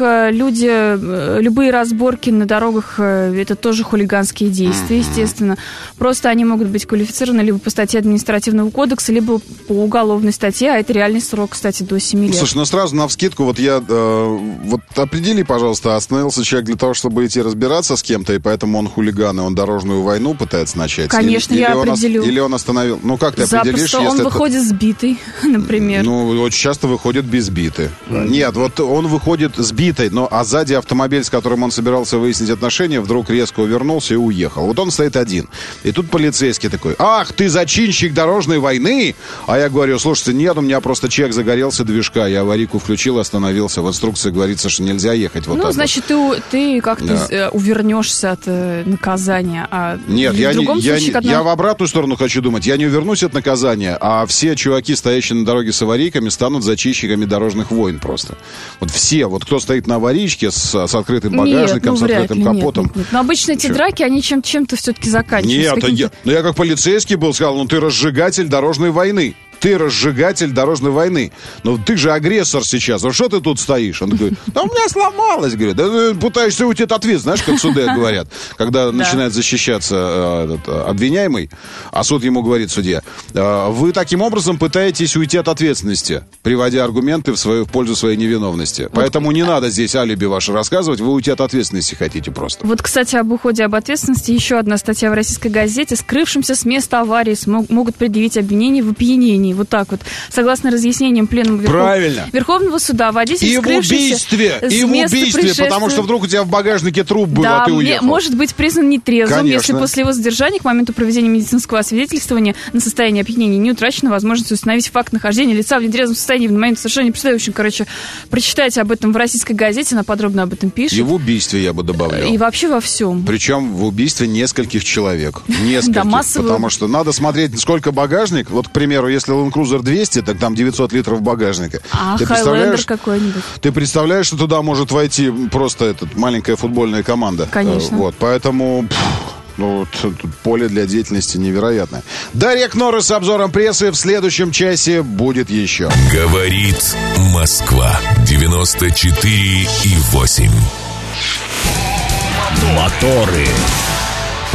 K: люди, любые разборки на дорогах, это тоже хулиганские действия, uh-huh. естественно. Просто они могут быть квалифицированы либо по статье административного кодекса, либо по уголовной статье, а это реальный срок, кстати, до семи лет.
B: Слушай, ну сразу навскидку, вот я, э, вот определи, пожалуйста, остановился человек для того, чтобы идти разбираться с кем-то, и поэтому он хулиган, и он дорожную войну пытается начать?
K: Конечно,
B: или,
K: я
B: или
K: определю.
B: Он, или он остановил? Ну, как ты
K: Запросто
B: определишь,
K: он
B: если
K: выходит
B: это...
K: сбитый, например.
B: Ну, очень часто выходит без биты. Mm. Нет, вот он выходит сбитый, но а сзади автомобиль, с которым он собирался выяснить отношения, вдруг резко увернулся и уехал. Вот он стоит один. И тут полицейский такой: ах, ты зачинщик дорожной войны? А я говорю: слушайте, нет, у меня просто чек загорелся движка, я аварийку включил, остановился. В инструкции говорится, что нельзя ехать вот
K: ну,
B: так.
K: Ну, значит,
B: вот.
K: ты, ты как-то да. увернешься от э, наказания. А
B: нет, я,
K: в другом
B: не,
K: случае,
B: я,
K: когда...
B: я в обратную сторону хочу думать. Я не увернусь от наказания, а все чуваки, стоящие на дороге с аварийками, станут зачинщиками дорожных войн просто. Вот все, вот кто стоит на аварийке с, с открытым багажником, нет, ну, с открытым капотом.
K: Нет, нет, нет. Но обычно эти Че? драки, они чем- чем-то все-таки заканчиваются.
B: Нет, я, ну я как полицейский был, сказал: ну ты разжигатель дорожной войны. Ты разжигатель дорожной войны. Но ты же агрессор сейчас. Ну что ты тут стоишь? Он такой: да у меня сломалось. Говорит: да ты пытаешься уйти от ответственности. Знаешь, как в суде говорят, когда начинает защищаться обвиняемый, а суд ему говорит, судья: вы таким образом пытаетесь уйти от ответственности, приводя аргументы в свою в пользу своей невиновности. Поэтому не надо здесь алиби ваше рассказывать, вы уйти от ответственности хотите просто.
K: Вот, кстати, об уходе об ответственности еще одна статья в «Российской газете». Скрывшимся с места аварии смог, могут предъявить обвинение в опьянении. Вот так вот. Согласно разъяснениям Пленума Верхов... Верховного суда, водитель,
B: и
K: скрывшийся
B: в убийстве,
K: с
B: и в
K: места
B: убийстве,
K: происшествия...
B: потому что вдруг у тебя в багажнике труп был,
K: да,
B: а ты уехал.
K: Может быть признан нетрезвым,
B: Конечно.
K: Если после его задержания к моменту проведения медицинского освидетельствования на состояние опьянения не утрачена возможность установить факт нахождения лица в нетрезвом состоянии в момент совершения преступления. В общем, короче, прочитайте об этом в «Российской газете», она подробно об этом пишет.
B: И в убийстве я бы добавлял.
K: И вообще во всем.
B: Причем в убийстве нескольких человек. Нескольких.
K: Да, массово.
B: Потому что надо смотреть, сколько багажник. Вот, к примеру, если Land Cruiser двести, так там девятьсот литров багажника.
K: А, Хайлендер какой-нибудь.
B: Ты представляешь, что туда может войти просто этот, маленькая футбольная команда?
K: Конечно.
B: Вот, поэтому... Ну, тут поле для деятельности невероятное. Дарья Кноры с обзором прессы в следующем часе будет еще.
A: Говорит Москва. девяносто четыре и восемь. Моторы.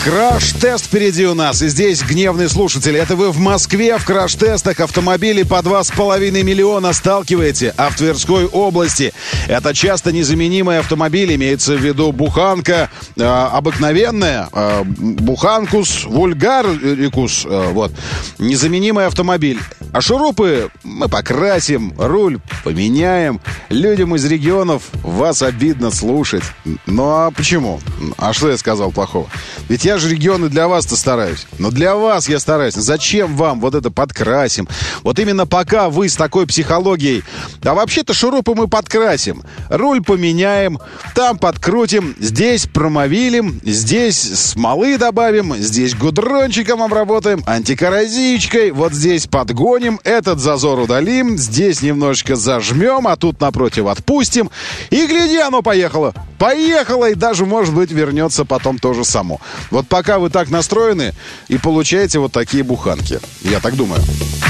B: Краш-тест впереди у нас. И здесь гневный слушатель. Это вы в Москве в краш-тестах автомобилей по два с половиной миллиона сталкиваете, а в Тверской области это часто незаменимый автомобиль. Имеется в виду буханка э, обыкновенная, э, буханкус вульгарикус. Э, вот. Незаменимый автомобиль. А шурупы мы покрасим, руль поменяем. Людям из регионов вас обидно слушать. Ну а почему? А что я сказал плохого? Ведь я же регионы для вас-то стараюсь. Но для вас я стараюсь. Зачем вам вот это подкрасим? Вот именно пока вы с такой психологией... А вообще-то шурупы мы подкрасим. Руль поменяем, там подкрутим, здесь промовилим, здесь смолы добавим, здесь гудрончиком обработаем, антикоррозичкой, вот здесь подгоним, этот зазор удалим, здесь немножечко зажмем, а тут напротив отпустим. И гляди, оно поехало. Поехало, и даже, может быть, вернется потом тоже само. Вот пока вы так настроены и получаете вот такие буханки. Я так думаю.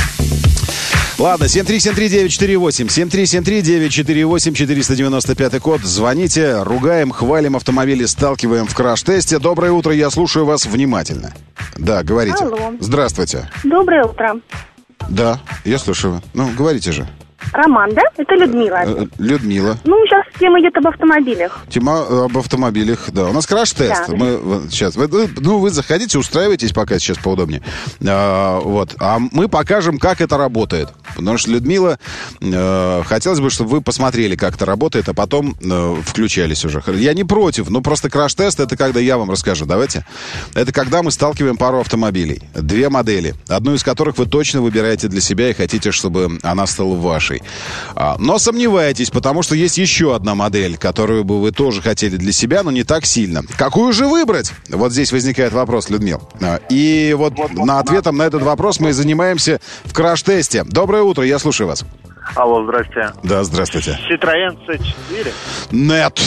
B: Ладно, семь три семь три девять четыре восемь, семь три семь три девять четыре восемь, четыреста девяносто пятый код. Звоните, ругаем, хвалим автомобили, сталкиваем в краш-тесте. Доброе утро, я слушаю вас внимательно. Да, говорите.
G: Алло.
B: Здравствуйте.
G: Доброе утро.
B: Да, я слушаю. Ну, говорите же.
G: Роман, да? Это Людмила.
B: Людмила.
G: Ну, сейчас тема идет об автомобилях.
B: Тема об автомобилях, да. У нас краш-тест.
G: Да.
B: Мы сейчас, вы, ну, вы заходите, устраивайтесь, пока сейчас поудобнее. А, вот. А мы покажем, как это работает. Потому что, Людмила, э, хотелось бы, чтобы вы посмотрели, как это работает, а потом э, включались уже. Я не против, но просто краш-тест — это когда я вам расскажу. Давайте. Это когда мы сталкиваем пару автомобилей. Две модели. Одну из которых вы точно выбираете для себя и хотите, чтобы она стала вашей. А, но сомневаетесь, потому что есть еще одна модель, которую бы вы тоже хотели для себя, но не так сильно. Какую же выбрать? Вот здесь возникает вопрос, Людмил. И вот на ответом на этот вопрос мы и занимаемся в краш-тесте. Доброе утро, я слушаю вас.
L: Алло, здрасте.
B: Да, здравствуйте.
L: Citroёn си четыре?
B: Нет.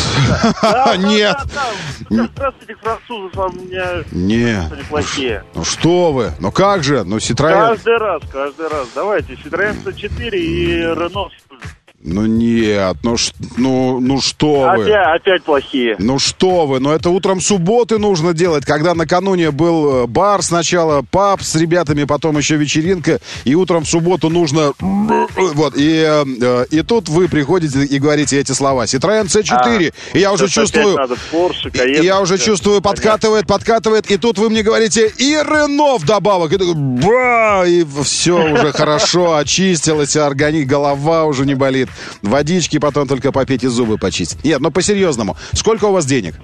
B: Нет.
L: Здравствуйте, французы, у меня
B: Нет.
L: неплохие.
B: Ну что вы? Ну как же? Ну Citroёn...
L: Каждый раз, каждый раз. Давайте, Citroёn си четыре и Renault.
B: Ну нет, ну, ш, ну, ну что вы.
L: Опять, опять плохие.
B: Ну что вы, ну это утром субботы нужно делать, когда накануне был бар сначала, паб с ребятами, потом еще вечеринка, и утром в субботу нужно... Вот, и, и тут вы приходите и говорите эти слова. Citroёn си четыре, а, и я уже чувствую...
L: Porsche, Cayenne,
B: и я уже все, чувствую, подкатывает, понятно. подкатывает, и тут вы мне говорите, и Renault вдобавок. И такой, бра, и все уже хорошо, очистилось, организм, голова уже не болит. Водички потом только попить и зубы почистить. Нет, ну по-серьезному. Сколько у вас денег?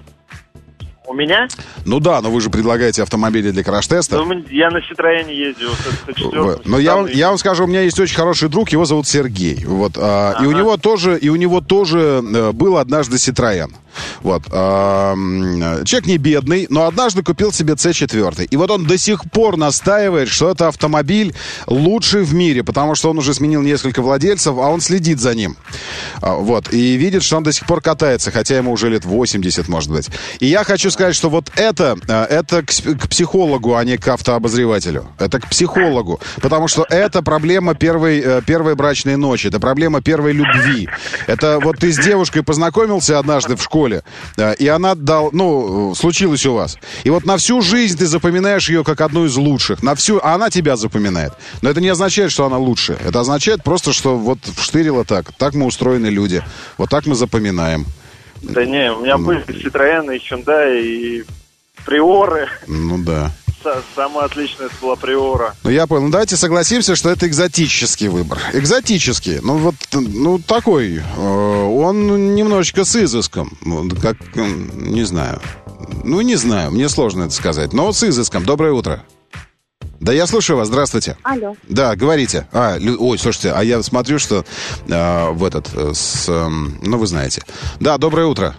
L: У меня?
B: Ну да, но вы же предлагаете автомобили для краш-теста.
L: Ну, я на Citroёне ездил.
B: Но я вам, я вам скажу, у меня есть очень хороший друг, его зовут Сергей. Вот, а, ага. и, у него тоже, и у него тоже был однажды Citroёn. Вот. А, человек не бедный, но однажды купил себе си четыре. И вот он до сих пор настаивает, что это автомобиль лучший в мире, потому что он уже сменил несколько владельцев, а он следит за ним. А, вот. И видит, что он до сих пор катается, хотя ему уже лет восемьдесят, может быть. И я хочу сказать, что вот это, это к, к психологу, а не к автообозревателю. Это к психологу. Потому что это проблема первой, первой брачной ночи. Это проблема первой любви. Это вот ты с девушкой познакомился однажды в школе, и она дал, ну, случилось у вас. И вот на всю жизнь ты запоминаешь ее как одну из лучших. На всю, а она тебя запоминает. Но это не означает, что она лучшая. Это означает просто, что вот вштырило так. Так мы устроены люди. Вот так мы запоминаем.
L: Да не, у меня ну, были Citroёn, и Hyundai, и Приоры.
B: Ну да.
L: Самая отличная это была Приора.
B: Ну я понял. Ну давайте согласимся, что это экзотический выбор. Экзотический. Ну вот, ну такой. Э, он немножечко с изыском. Как, не знаю. Ну не знаю, мне сложно это сказать. Но с изыском. Доброе утро. Да, я слушаю вас, здравствуйте.
G: Алло.
B: Да, говорите. А, лю... Ой, слушайте, а я смотрю, что э, в этот, э, с, э, ну вы знаете. Да, доброе утро.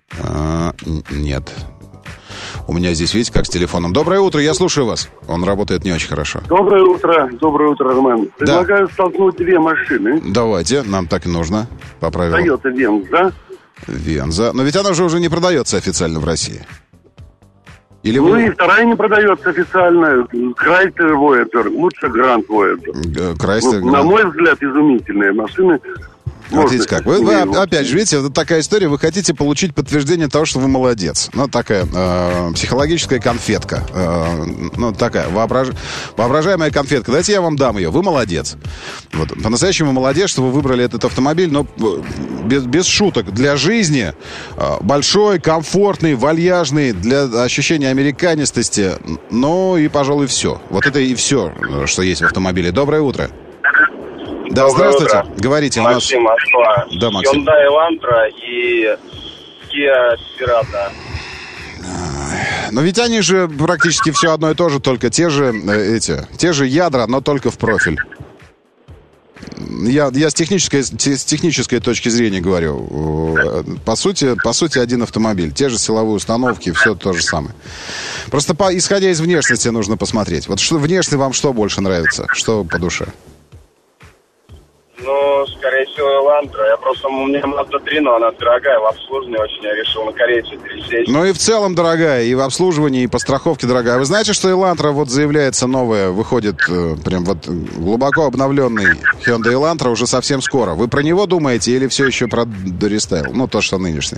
B: Э, нет. У меня здесь, видите, как с телефоном. Доброе утро, я слушаю вас. Он работает не очень хорошо.
M: Доброе утро, доброе утро, Роман. Предлагаю да. столкнуть две машины.
B: Давайте, нам так и нужно, по правилам.
M: Toyota Venza.
B: Venza, но ведь она же уже не продается официально в России. Или
M: ну
B: вы...
M: и вторая не продается официально. Chrysler Voyager, лучше Grand Voyager.
B: Chrysler,
M: ну, на мой взгляд, изумительные машины.
B: Вот видите как. Вы, вы, опять же, видите, вот такая история. Вы хотите получить подтверждение того, что вы молодец. Ну, такая э, психологическая конфетка. Э, ну, такая воображ... воображаемая конфетка. Давайте я вам дам ее. Вы молодец. Вот. По-настоящему молодец, что вы выбрали этот автомобиль. Но без, без шуток. Для жизни э, большой, комфортный, вальяжный, для ощущения американистости. Ну, и, пожалуй, все. Вот это и все, что есть в автомобиле. Доброе утро. Да,
N: Доброе
B: здравствуйте.
N: утро.
B: Говорите.
N: Максим,
B: у нас...
N: Москва.
B: Да, Максим.
N: Hyundai Elantra и Kia Cerato.
B: Но ведь они же практически все одно и то же, только те же эти, те же ядра, но только в профиль. Я, я с технической, с технической точки зрения говорю. По сути, по сути, один автомобиль. Те же силовые установки, все то же самое. Просто по, исходя из внешности нужно посмотреть. Вот что, внешне вам что больше нравится? Что по душе?
N: Ну, скорее всего, Elantra. Я просто, у меня Mazda три, но она дорогая, в обслуживании очень. Я решил на корейцу пересесть.
B: Ну и в целом дорогая, и в обслуживании, и по страховке дорогая. Вы знаете, что Elantra вот заявляется новая, выходит э, прям вот глубоко обновленный Hyundai Elantra уже совсем скоро. Вы про него думаете или все еще про дорестайл? Ну, то, что нынешний.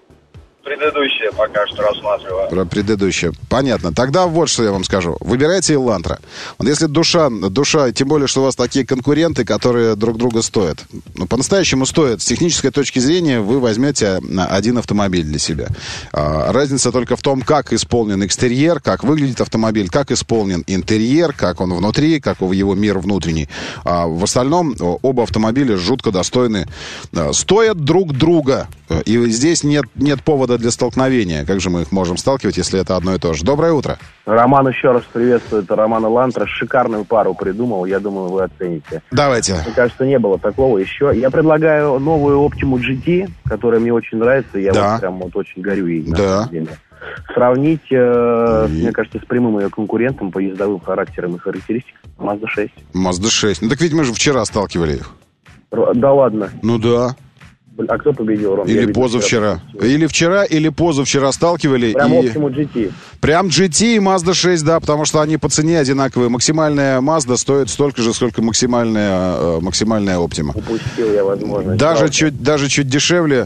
N: Предыдущее пока что рассматриваю.
B: Про предыдущее. Понятно. Тогда вот что я вам скажу. Выбирайте Elantra. Вот если душа, душа, тем более, что у вас такие конкуренты, которые друг друга стоят. Ну, по-настоящему стоят. С технической точки зрения вы возьмете один автомобиль для себя. А, разница только в том, как исполнен экстерьер, как выглядит автомобиль, как исполнен интерьер, как он внутри, как его мир внутренний. А в остальном оба автомобиля жутко достойны. Стоят друг друга. И здесь нет, нет повода для столкновения. Как же мы их можем сталкивать, если это одно и то же? Доброе утро.
O: Роман еще раз приветствую. Это Роман Elantra. Шикарную пару придумал. Я думаю, вы оцените.
B: Давайте.
O: Мне кажется, не было такого еще. Я предлагаю новую Optima джи ти, которая мне очень нравится. Я да. вот прям вот очень горю ей.
B: Да.
O: Сравнить, э, и... мне кажется, с прямым ее конкурентом по ездовым характерам и характеристикам Mazda шесть.
B: Mazda шесть. Ну так ведь мы же вчера сталкивали их.
O: Р- да ладно.
B: Ну да.
O: А кто победил, Ром?
B: Или позавчера. Вчера. Или вчера, или позавчера сталкивали.
O: Прям
B: и...
O: Optima джи ти.
B: Прям джи ти и Mazda шесть, да, потому что они по цене одинаковые. Максимальная Mazda стоит столько же, сколько максимальная, максимальная Optima.
O: Упустил я возможность.
B: Даже чуть, даже чуть дешевле.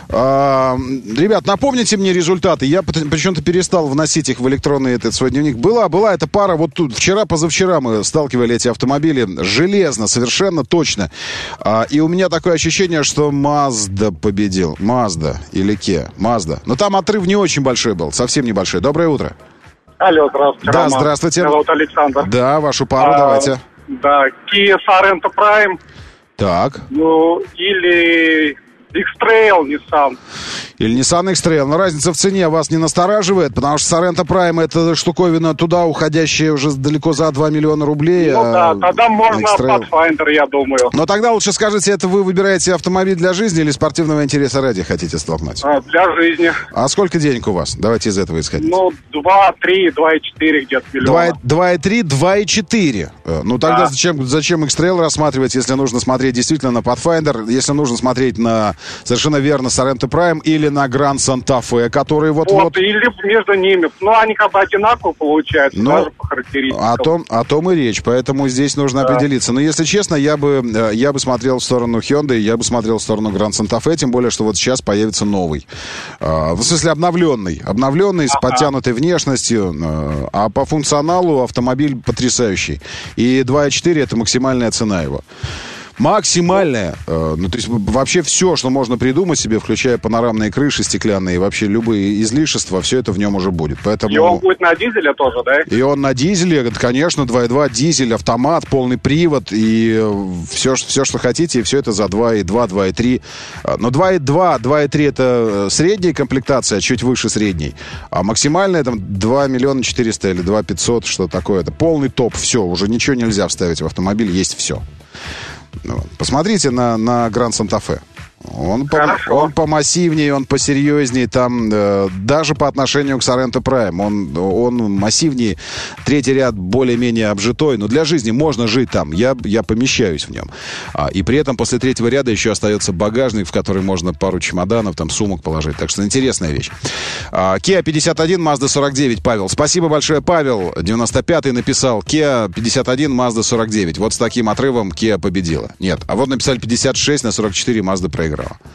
B: А, ребят, напомните мне результаты. Я почему-то перестал вносить их в электронный этот свой дневник. Была, была эта пара вот тут. Вчера, позавчера мы сталкивали эти автомобили. Железно, совершенно точно. А, и у меня такое ощущение, что Mazda Mazda победил. Mazda или Kia? Mazda. Но там отрыв не очень большой был, совсем небольшой. Доброе утро.
P: Алло, здравствуйте,
B: Да,
P: Роман.
B: здравствуйте.
P: Меня зовут Александр.
B: Да, вашу пару
P: а,
B: давайте.
P: Да, Kia Sorento Prime.
B: Так.
P: Ну, или X-Trail Nissan.
B: Или Nissan X-Trail. Но разница в цене вас не настораживает, потому что Sorento Prime — это штуковина туда уходящая уже далеко за два миллиона рублей.
P: Ну
B: а
P: да, тогда можно
B: X-Trail...
P: Pathfinder, я думаю.
B: Но тогда лучше скажите, это вы выбираете автомобиль для жизни или спортивного интереса ради хотите столкнуть?
P: А, для жизни.
B: А сколько денег у вас? Давайте из этого исходить.
P: Ну, два, три, два и четыре где-то миллиона.
B: два и три, два и четыре. Ну тогда
P: да.
B: зачем, зачем X-Trail рассматривать, если нужно смотреть действительно на Pathfinder, если нужно смотреть на, совершенно верно, Sorento Prime или на Grand Santa Fe, который вот-вот...
P: Вот, или между ними. Ну, они как бы одинаково получаются,
B: Но
P: даже по характеристикам.
B: О том, о том и речь, поэтому здесь нужно да. определиться. Но если честно, я бы, я бы смотрел в сторону Hyundai, я бы смотрел в сторону Grand Santa Fe, тем более, что вот сейчас появится новый. В смысле, обновленный. Обновленный, с ага. подтянутой внешностью, а по функционалу автомобиль потрясающий. И два и четыре — это максимальная цена его. Максимальная. Э, ну, то есть вообще все, что можно придумать себе, включая панорамные крыши стеклянные, вообще любые излишества, все это в нем уже будет. Поэтому...
P: И он будет на дизеле тоже, да?
B: И он на дизеле, конечно, два и два, дизель, автомат, полный привод, и все, все что хотите, все это за два и два, два и три. Но два и два, два и три это средняя комплектация, чуть выше средней. А максимальная там два миллиона четыреста или два пятьсот, что такое. Это полный топ, все, уже ничего нельзя вставить в автомобиль, есть все. Посмотрите на, на Grand Santa Fe. Он, по, он помассивнее, он посерьезнее, там э, даже по отношению к Sorento Prime. Он, он массивнее, третий ряд более-менее обжитой, но для жизни можно жить там, я, я помещаюсь в нем. А, и при этом после третьего ряда еще остается багажник, в который можно пару чемоданов, там, сумок положить. Так что интересная вещь. А, Kia пятьдесят один, Mazda сорок девять, Павел. Спасибо большое, Павел. девяносто пятый написал, Kia пятьдесят один, Mazda сорок девять. Вот с таким отрывом Kia победила. Нет, а вот написали пятьдесят шесть на сорок четыре, Mazda проиграла.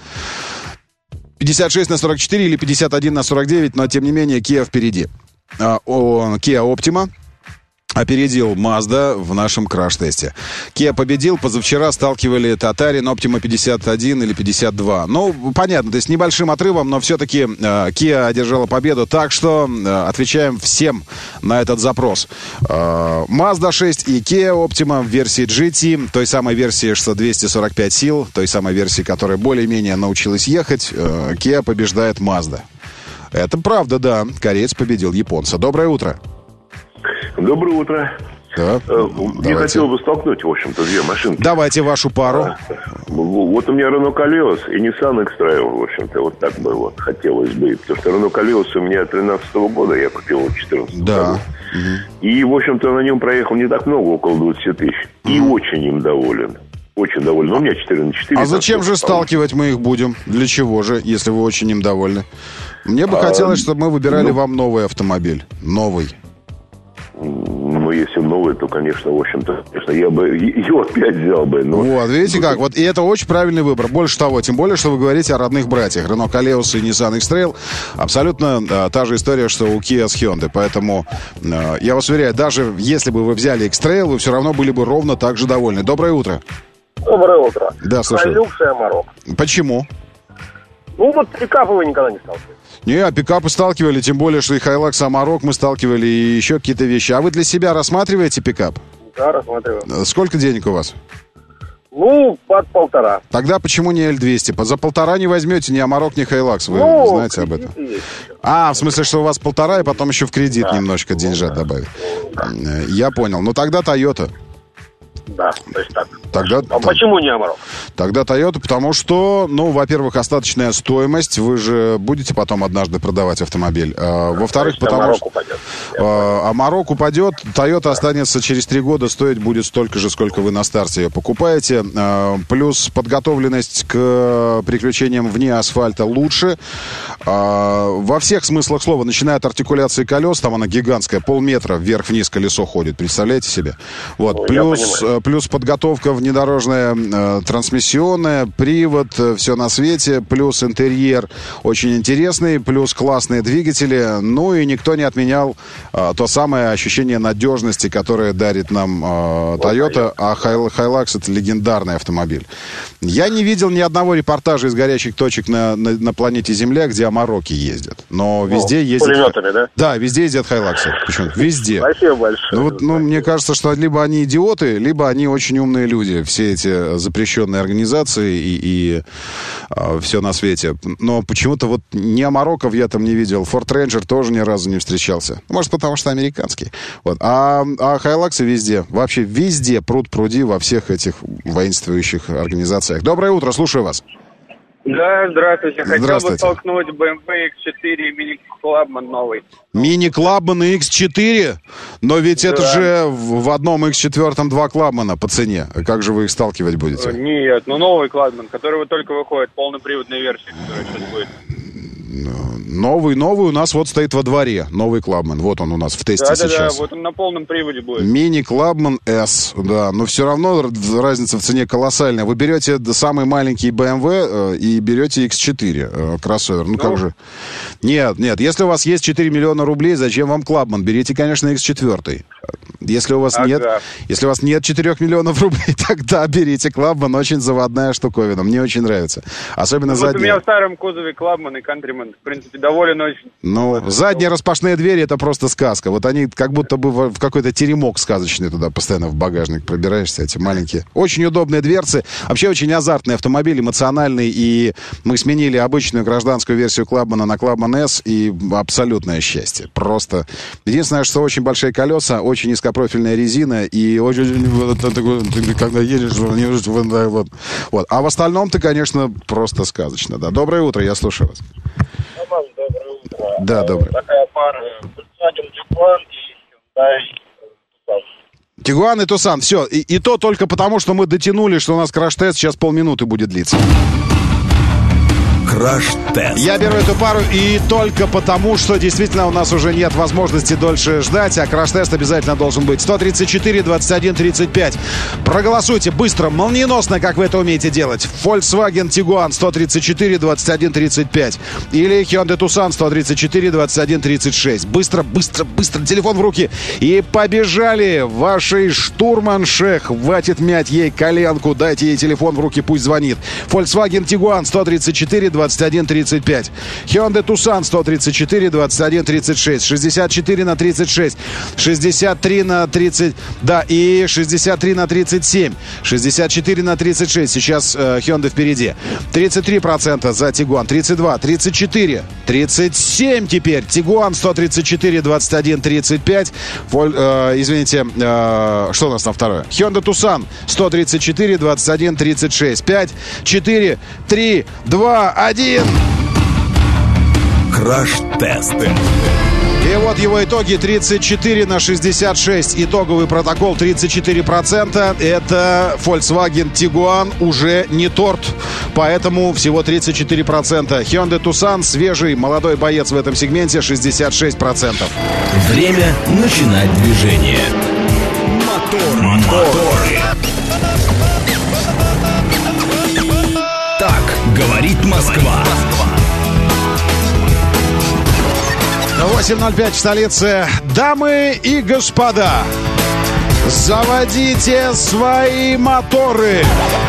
B: пятьдесят шесть на сорок четыре или пятьдесят один на сорок девять, но тем не менее Kia впереди. А, о, Kia Optima опередил Mazda в нашем краш-тесте. Kia победил, позавчера сталкивали Татарин, Optima пятьдесят один или пятьдесят два. Ну, понятно, то есть небольшим отрывом, но все-таки э, Kia одержала победу, так что э, отвечаем всем на этот запрос. Э, Mazda шесть и Kia Optima в версии джи ти, той самой версии, что двести сорок пять сил, той самой версии, которая более-менее научилась ехать, э, Kia побеждает Mazda. Это правда, да, кореец победил японца. Доброе утро.
Q: Доброе утро.
B: Да,
Q: Я хотел бы столкнуть, в общем-то, две машинки.
B: Давайте вашу пару.
Q: Вот у меня Renault Koleos и Nissan X-Trail, в общем-то, вот так бы вот хотелось бы. Потому что Renault Koleos у меня тринадцатого года, я купил его в четырнадцатом
B: да.
Q: году. Угу. И, в общем-то, на нем проехал не так много, около двадцать тысяч. Угу. И очень им доволен. Очень доволен. Но у меня четыре на четыре.
B: А зачем же сталкивать мы их будем? Для чего же, если вы очень им довольны? Мне бы а, хотелось, чтобы мы выбирали ну, вам новый автомобиль. Новый.
Q: Ну, если новый, то, конечно, в общем-то, конечно, я бы его опять взял бы. Но...
B: Вот, видите как, вот, и это очень правильный выбор. Больше того, тем более, что вы говорите о родных братьях. Renault Koleos и Nissan X-Trail абсолютно а, та же история, что у Kia с Hyundai. Поэтому а, я вас уверяю, даже если бы вы взяли X-Trail, вы все равно были бы ровно так же довольны. Доброе утро.
R: Доброе утро.
B: Да, слушаю.
R: Hilux и Amarok.
B: Почему?
R: Ну, вот пикапы вы никогда не сталкивались.
B: Не, а пикапы сталкивали, тем более, что и Hilux, и Amarok мы сталкивали, и еще какие-то вещи. А вы для себя рассматриваете пикап?
R: Да, рассматриваю.
B: Сколько денег у вас?
R: Ну, под полтора.
B: Тогда почему не эль двести? За полтора не возьмете ни Amarok, ни Hilux. Вы
R: ну,
B: знаете об этом? А, в смысле, что у вас полтора, и потом еще в кредит да. немножко деньжат да. добавить. Да. Я понял. Ну, тогда Toyota.
R: Да, то есть так.
B: Тогда,
R: а
B: так,
R: почему не Amarok?
B: Тогда Toyota, потому что, ну, во-первых, остаточная стоимость. Вы же будете потом однажды продавать автомобиль. А, во-вторых, потому что
R: упадет.
B: А Amarok упадет, Toyota да. останется через три года, стоить будет столько же, сколько вы на старте ее покупаете. А, плюс подготовленность к приключениям вне асфальта лучше. А, во всех смыслах слова, начиная от артикуляции колес, там она гигантская, полметра вверх-вниз колесо ходит, представляете себе? Вот, ну, плюс... Плюс подготовка внедорожная, э, трансмиссионная, привод, э, все на свете, плюс интерьер очень интересный, плюс классные двигатели. Ну и никто не отменял э, то самое ощущение надежности, которое дарит нам э, Toyota, а Hilux — это легендарный автомобиль. Я не видел ни одного репортажа из горячих точек на, на, на планете Земля, где Амароки ездят. Но везде ну, ездят...
R: пулеметами, да?
B: Да, везде ездят Хайлаксы. Почему? Везде.
R: Спасибо большое.
B: Ну, вот, ну, мне кажется, что либо они идиоты, либо они очень умные люди. Все эти запрещенные организации и, и а, все на свете. Но почему-то вот ни Амароков я там не видел. Ford Ranger тоже ни разу не встречался. Может, потому что американский. Вот. А, а Хайлаксы везде. Вообще везде пруд-пруди во всех этих воинствующих организациях. Доброе утро, слушаю вас.
P: Да, здравствуйте. Хотел
B: здравствуйте.
P: бы столкнуть бэ эм вэ икс четыре и Mini Clubman новый.
B: Mini Clubman и икс четыре? Но ведь да. это же в, в одном икс четыре два Clubman по цене. Как же вы их сталкивать будете?
P: Нет, ну новый Clubman, который вот только выходит, полноприводная версия, которая сейчас будет.
B: Новый, новый у нас вот стоит во дворе. Новый Clubman. Вот он у нас в тесте
P: да,
B: сейчас.
P: Да-да-да, вот он на полном приводе будет.
B: Mini Clubman S, да. Но все равно разница в цене колоссальная. Вы берете самый маленький бэ эм вэ э, и берете икс четыре э, кроссовер. Ну, ну как же? Нет, нет. Если у вас есть четыре миллиона рублей, зачем вам Clubman? Берите, конечно, икс четыре. Если у вас ага. нет, если у вас нет четырех миллионов рублей, тогда берите Clubman. Очень заводная штуковина. Мне очень нравится. Особенно ну, задняя.
P: Вот у меня в старом кузове Clubman и Countryman. В принципе, доволен очень.
B: Ну, задние распашные двери — это просто сказка. Вот они как будто бы в какой-то теремок сказочный туда постоянно в багажник пробираешься, эти маленькие. Очень удобные дверцы. Вообще очень азартный автомобиль, эмоциональный. И мы сменили обычную гражданскую версию Clubman на Clubman S, и абсолютное счастье. Просто. Единственное, что очень большие колеса, очень низкопроцентные широкопрофильная резина, и очень, когда едешь, вот. Вот. А в остальном ты, конечно, просто сказочно. Да. Доброе утро, я слушаю вас.
R: Доброе утро.
B: Да, доброе.
R: Такая пара Volkswagen Tiguan и Hyundai Tucson.
B: Тигуан и Тусан, все. И, и то только потому, что мы дотянули, что у нас краш-тест сейчас полминуты будет длиться.
A: Краш-тест.
B: Я беру эту пару и только потому, что действительно у нас уже нет возможности дольше ждать, а краш-тест обязательно должен быть. сто тридцать четыре двадцать один тридцать пять. Проголосуйте быстро, молниеносно, как вы это умеете делать. Volkswagen Tiguan сто тридцать четыре двадцать один тридцать пять или Hyundai Tucson сто тридцать четыре двадцать один тридцать шесть. Быстро, быстро, быстро, телефон в руки. И побежали вашей штурманше. Хватит мять ей коленку, дайте ей телефон в руки, пусть звонит. Volkswagen Tiguan сто тридцать четыре двадцать один тридцать пять. Hyundai Tucson сто тридцать четыре двадцать один тридцать шесть. шестьдесят четыре на тридцать шесть. шестьдесят три на тридцать. Да, и шестьдесят три на тридцать семь. шестьдесят четыре на тридцать шесть. Сейчас э, Hyundai впереди. тридцать три процента за Tiguan. тридцать два, тридцать четыре, тридцать семь теперь. Tiguan сто тридцать четыре двадцать один тридцать пять. Воль, э, извините, э, что у нас там второе? Hyundai Tucson сто тридцать четыре двадцать один тридцать шесть. пять, четыре, три, два, один.
A: Краш-тест.
B: И вот его итоги: тридцать четыре на шестьдесят шесть. Итоговый протокол тридцать четыре процента. Это Volkswagen Tiguan уже не торт. Поэтому всего тридцать четыре процента. Hyundai Tucson, свежий молодой боец в этом сегменте, шестьдесят шесть процентов.
A: Время начинать движение. Мотор, моторы. Так говорит Москва.
B: восемь ноль пять в столице. Дамы и господа, заводите свои моторы.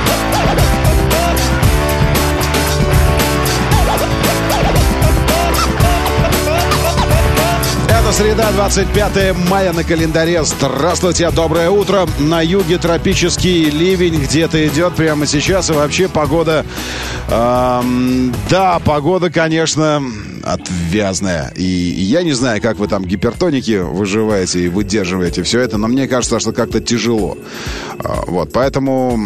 B: Это среда, двадцать пятое мая на календаре. Здравствуйте, доброе утро. На юге тропический ливень где-то идет прямо сейчас. И вообще погода... Эм, да, погода, конечно, отвязная. И я не знаю, как вы там, гипертоники, выживаете и выдерживаете все это, но мне кажется, что как-то тяжело. Вот, поэтому...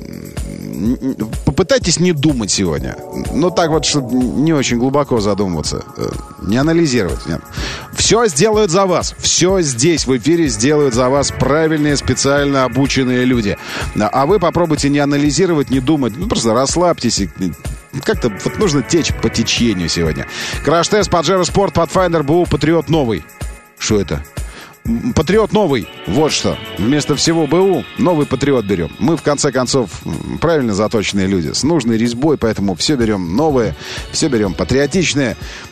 B: Попытайтесь не думать сегодня. Ну, так вот, чтобы не очень глубоко задумываться. Не анализировать. Нет. Все сделают за вас. Все здесь, в эфире, сделают за вас правильные, специально обученные люди. А вы попробуйте не анализировать, не думать. Ну, просто расслабьтесь и... Как-то вот нужно течь по течению сегодня. Краш-тест, Pajero Sport, Pathfinder, БУ, Патриот новый. Что это? Патриот новый, вот что. Вместо всего БУ новый Патриот берем. Мы, в конце концов, правильно заточенные люди, с нужной резьбой, поэтому все берем новое, все берем патриотичное.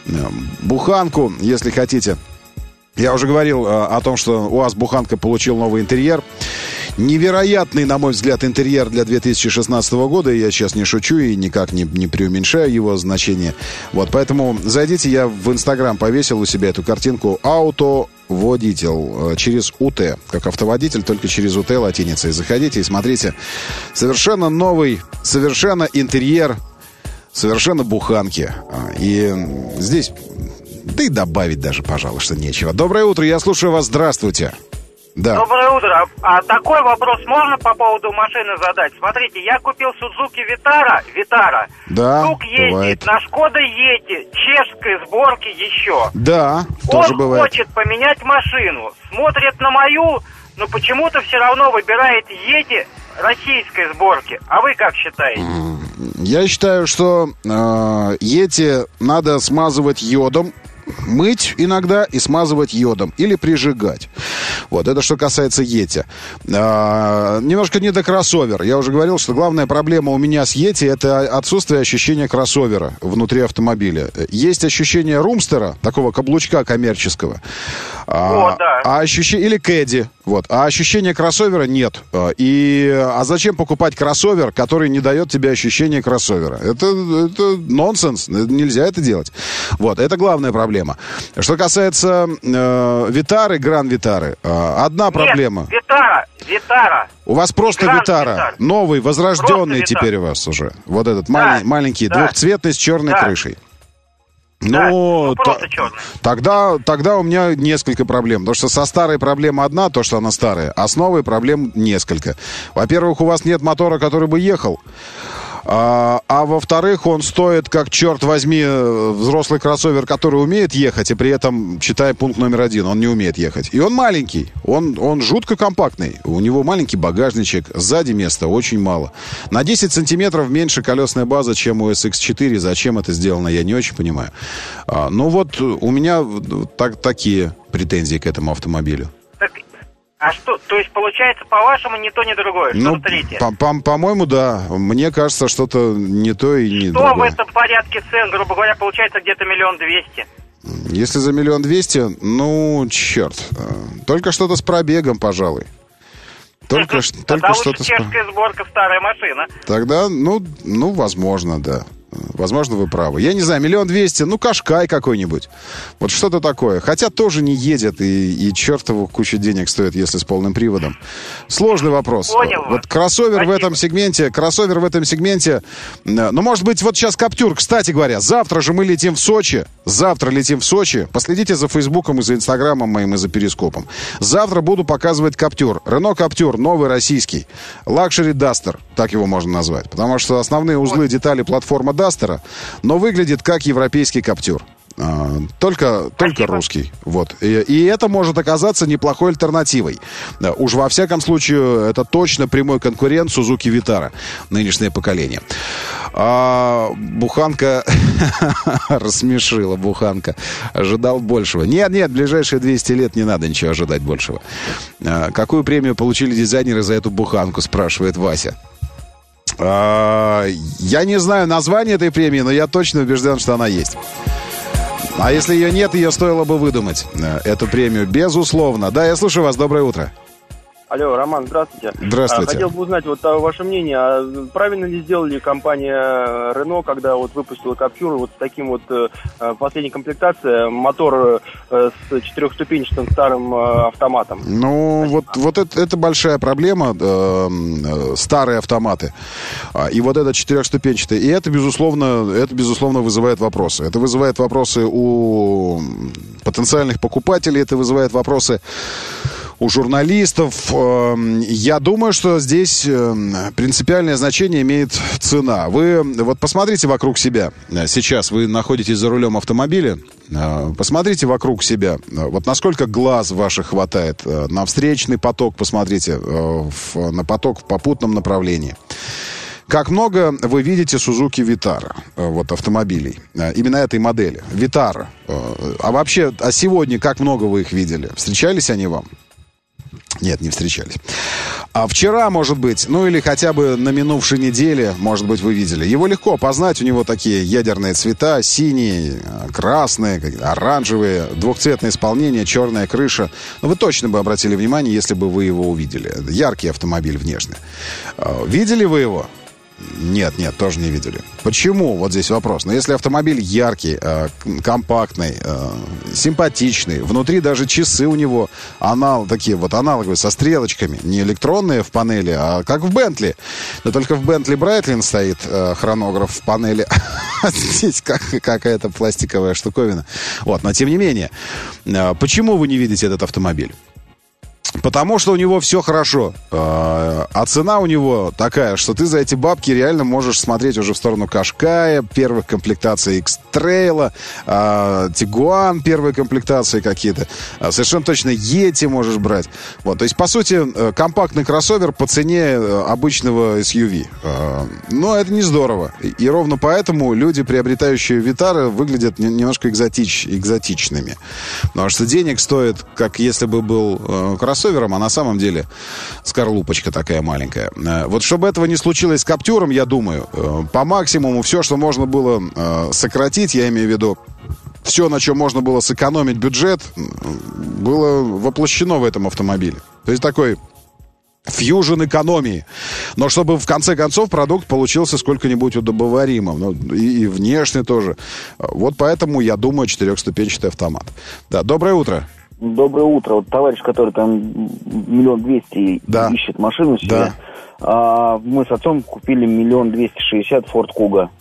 B: Буханку, если хотите. Я уже говорил о том, что УАЗ Буханка получил новый интерьер. Невероятный, на мой взгляд, интерьер для две тысячи шестнадцатого года. Я сейчас не шучу и никак не, не преуменьшаю его значение. Вот, поэтому зайдите, я в Инстаграм повесил у себя эту картинку «Автоводитель» через УТ. Как автоводитель, только через УТ латиницей. Заходите и смотрите. Совершенно новый, совершенно интерьер, совершенно буханки. И здесь, да и добавить даже, пожалуй, что нечего. Доброе утро, я слушаю вас, здравствуйте. Да.
S: Доброе утро. А такой вопрос можно по поводу машины задать? Смотрите, я купил Suzuki Vitara, Vitara.
B: Да,
S: Друг ездит
B: бывает.
S: на Шкода Yeti, чешской сборки еще.
B: Да, тоже
S: Он
B: бывает.
S: хочет поменять машину, смотрит на мою, но почему-то все равно выбирает Yeti российской сборки. А вы как считаете?
B: Я считаю, что э, Yeti надо смазывать йодом, мыть иногда и смазывать йодом или прижигать. Вот, это что касается Yeti. А, немножко не до кроссовер. Я уже говорил, что главная проблема у меня с Yeti — это отсутствие ощущения кроссовера внутри автомобиля. Есть ощущение румстера, такого каблучка коммерческого. А,
S: О, да.
B: а ощущение... Или кэдди. Вот. А ощущения кроссовера нет. И... А зачем покупать кроссовер, который не дает тебе ощущения кроссовера? Это, это нонсенс. Нельзя это делать. Вот. Это главная проблема. Что касается э, Витары, Гран Витары, э, одна проблема.
S: Нет, Витара, Витара.
B: У вас просто
S: Гран
B: Витара.
S: Витар.
B: Новый, возрожденный
S: Просто
B: теперь
S: Витар.
B: у вас уже. Вот этот
S: Да,
B: мали- маленький,
S: да.
B: двухцветный с черной
S: Да.
B: крышей. Ну,
S: да, ну,
B: та-
S: просто черный.
B: Тогда, тогда у меня несколько проблем. Потому что со старой проблема одна, то, что она старая, а с новой проблем несколько. Во-первых, у вас нет мотора, который бы ехал. А, а во-вторых, он стоит, как, черт возьми, взрослый кроссовер, который умеет ехать, и при этом, читай пункт номер один, он не умеет ехать. И он маленький, он, он жутко компактный. У него маленький багажничек, сзади места очень мало. На десять сантиметров меньше колесная база, чем у эс икс четыре. Зачем это сделано, я не очень понимаю. А, ну вот, у меня так, такие претензии к этому автомобилю.
S: Так, а что, то есть, получается, по-вашему, ни то, ни другое, что-то
B: Ну,
S: третье?
B: по- по- по-моему, да. Мне кажется, что-то не то и не
S: Что
B: другое.
S: в этом порядке цен, грубо говоря, получается где-то миллион двести?
B: Если за миллион двести, ну, черт. Только что-то с пробегом, пожалуй. Только, ш-
S: Тогда
B: только
S: лучше
B: что-то с...
S: чешская сборка, старая машина.
B: Тогда, ну, ну, возможно, да. Возможно, вы правы. Я не знаю, миллион двести, ну, Кашкай какой-нибудь. Вот что-то такое. Хотя тоже не едет, и, и чертову кучу денег стоит, если с полным приводом. Сложный вопрос.
S: Понял.
B: Вот кроссовер
S: Спасибо.
B: в этом сегменте, кроссовер в этом сегменте, э, ну, может быть, вот сейчас Каптюр, кстати говоря, завтра же мы летим в Сочи. Завтра летим в Сочи. Последите за Фейсбуком и за Инстаграмом моим, и за Перископом. Завтра буду показывать Каптюр. Рено Каптюр, новый российский. Лакшери Дастер, так его можно назвать. Потому что основные узлы, детали платформа Дастера, но выглядит как европейский Каптюр. А, только, только русский. Вот. И, и это может оказаться неплохой альтернативой. Да, уж во всяком случае, это точно прямой конкурент Suzuki Vitara. Нынешнее поколение. А, буханка рассмешила, буханка. Ожидал большего. Нет, нет, в ближайшие двести лет не надо ничего ожидать большего. А, какую премию получили дизайнеры за эту буханку, спрашивает Вася. А, я не знаю название этой премии, но я точно убежден, что она есть. А если ее нет, ее стоило бы выдумать, эту премию, безусловно. Да, я слушаю вас, доброе утро.
T: Алло, Роман, здравствуйте.
B: Здравствуйте.
T: А, хотел бы узнать вот а, ваше мнение, а правильно ли сделали компания Renault, когда вот выпустила Каптюр вот с таким вот э, последней комплектацией, мотор э, с четырехступенчатым старым э, автоматом?
B: Ну, вот, вот это, это большая проблема, э, э, старые автоматы. А, и вот это четырехступенчатый. И это, безусловно, это, безусловно, вызывает вопросы. Это вызывает вопросы у потенциальных покупателей, это вызывает вопросы у журналистов. Я думаю, что здесь принципиальное значение имеет цена. Вы вот посмотрите вокруг себя. Сейчас вы находитесь за рулем автомобиля. Посмотрите вокруг себя. Вот насколько глаз ваших хватает. На встречный поток посмотрите. На поток в попутном направлении. Как много вы видите Suzuki Vitara, вот автомобилей, именно этой модели, Vitara. А вообще, а сегодня как много вы их видели? Встречались они вам? Нет, не встречались. А вчера, может быть, ну или хотя бы на минувшей неделе, может быть, вы видели. Его легко опознать, у него такие ядерные цвета, синие, красные, оранжевые, двухцветное исполнение, черная крыша. Но вы точно бы обратили внимание, если бы вы его увидели. Яркий автомобиль внешне. Видели вы его? Нет, нет, тоже не видели. Почему? Вот здесь вопрос. Но если автомобиль яркий, э, компактный, э, симпатичный, внутри даже часы у него анал, такие вот аналоговые, со стрелочками, не электронные в панели, а как в Бентли. Но только в Бентли Брайтлин стоит э, хронограф в панели, а здесь как, какая-то пластиковая штуковина. Вот, но тем не менее, э, почему вы не видите этот автомобиль? Потому что у него все хорошо. А цена у него такая, что ты за эти бабки реально можешь смотреть уже в сторону Кашкая, первых комплектаций X-Trail, Тигуан первой комплектации какие-то. Совершенно точно Yeti можешь брать. Вот, то есть, по сути, компактный кроссовер по цене обычного эс ю ви. Но это не здорово. И ровно поэтому люди, приобретающие Vitara, выглядят немножко экзотич, экзотичными. Потому что денег стоит, как если бы был кроссовер, а на самом деле скорлупочка такая маленькая. Вот чтобы этого не случилось с Каптюром, я думаю, по максимуму все, что можно было сократить, я имею в виду, все, на чем можно было сэкономить бюджет, было воплощено в этом автомобиле. То есть такой фьюжн экономии. Но чтобы в конце концов продукт получился сколько-нибудь удобоваримым. Ну, и, и внешне тоже. Вот поэтому, я думаю, четырехступенчатый автомат. Да, доброе утро.
U: Доброе утро. Вот товарищ, который там миллион двести да. ищет машину себе, да. а, мы с отцом купили миллион двести шестьдесят Ford Kuga.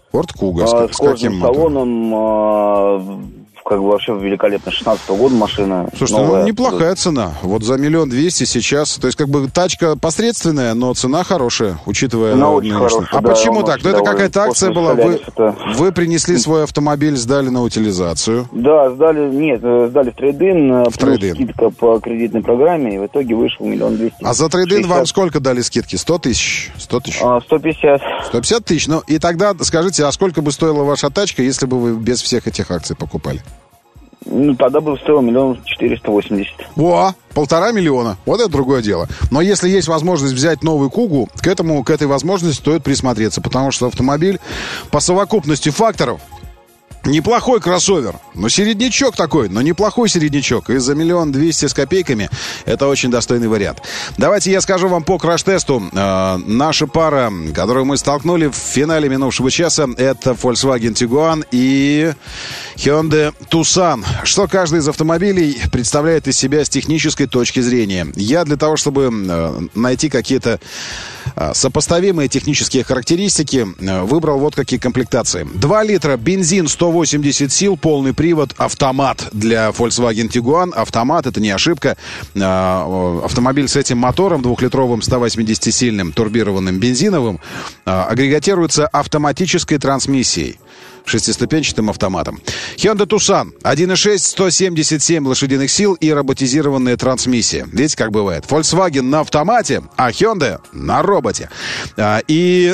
B: Форд Куга.
U: А,
B: с,
U: с
B: с каким
U: салоном, а, как бы вообще великолепно. шестнадцатого года машина.
B: Слушайте, новая, ну неплохая цена. Вот за миллион двести сейчас. То есть, как бы тачка посредственная, но цена хорошая, учитывая...
U: Цена очень хорошая,
B: А
U: да,
B: почему так? Ну, это какая-то акция была. Вы,
U: это...
B: вы принесли свой автомобиль, сдали на утилизацию.
U: Да, сдали, нет, сдали в трейд-ин.
B: В трейд-ин.
U: Скидка по кредитной программе, и в итоге вышел миллион двести.
B: А за трейд-ин вам сколько дали скидки? сто тысяч? сто тысяч?
U: А, сто пятьдесят.
B: сто пятьдесят тысяч. Ну, и тогда скажите, а сколько бы стоила ваша тачка, если бы вы без всех этих акций покупали?
U: Ну, тогда бы стоил миллион четыреста восемьдесят.
B: О, полтора миллиона. Вот это другое дело. Но если есть возможность взять новую Кугу, к этому, к этой возможности стоит присмотреться, потому что автомобиль по совокупности факторов неплохой кроссовер. Ну, середнячок такой, но неплохой середнячок. И за миллион двести с копейками это очень достойный вариант. Давайте я скажу вам по краш-тесту. Э, наша пара, которую мы столкнули в финале минувшего часа, это Volkswagen Tiguan и Hyundai Tucson. Что каждый из автомобилей представляет из себя с технической точки зрения? Я для того, чтобы э, найти какие-то э, сопоставимые технические характеристики, э, выбрал вот какие комплектации. два литра бензин, сто восемьдесят сил, полный привод, автомат для Volkswagen Tiguan. Автомат, это не ошибка. Автомобиль с этим мотором, двухлитровым ста восьмидесятисильным турбированным бензиновым, агрегатируется автоматической трансмиссией, шестиступенчатым автоматом. Hyundai Tucson один и шесть, сто семьдесят семь лошадиных сил и роботизированная трансмиссия. Видите, как бывает? Volkswagen на автомате, а Hyundai на роботе. И...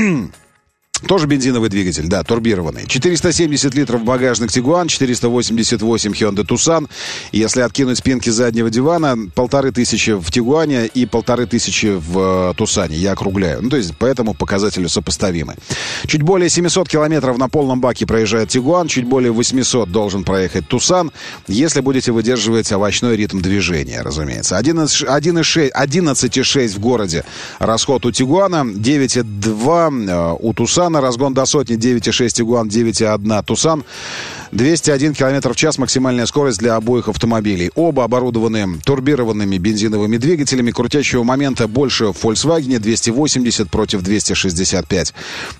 B: Тоже бензиновый двигатель, да, турбированный. четыреста семьдесят литров багажник Tiguan, четыреста восемьдесят восемь Hyundai Tucson. Если откинуть спинки заднего дивана, полторы тысячи в Tiguan и полторы тысячи в Tucson. Я округляю. Ну, то есть, по этому показателю сопоставимы. Чуть более семьсот километров на полном баке проезжает Tiguan, чуть более восемьсот должен проехать Tucson, если будете выдерживать овощной ритм движения, разумеется. одиннадцать и шесть в городе расход у Tiguan, девять и два у Tucson. Разгон до сотни девять и шесть Tiguan, девять и один Tucson. двести один километр в час максимальная скорость для обоих автомобилей. Оба оборудованы турбированными бензиновыми двигателями. Крутящего момента больше в Volkswagen, двести восемьдесят против двести шестьдесят пять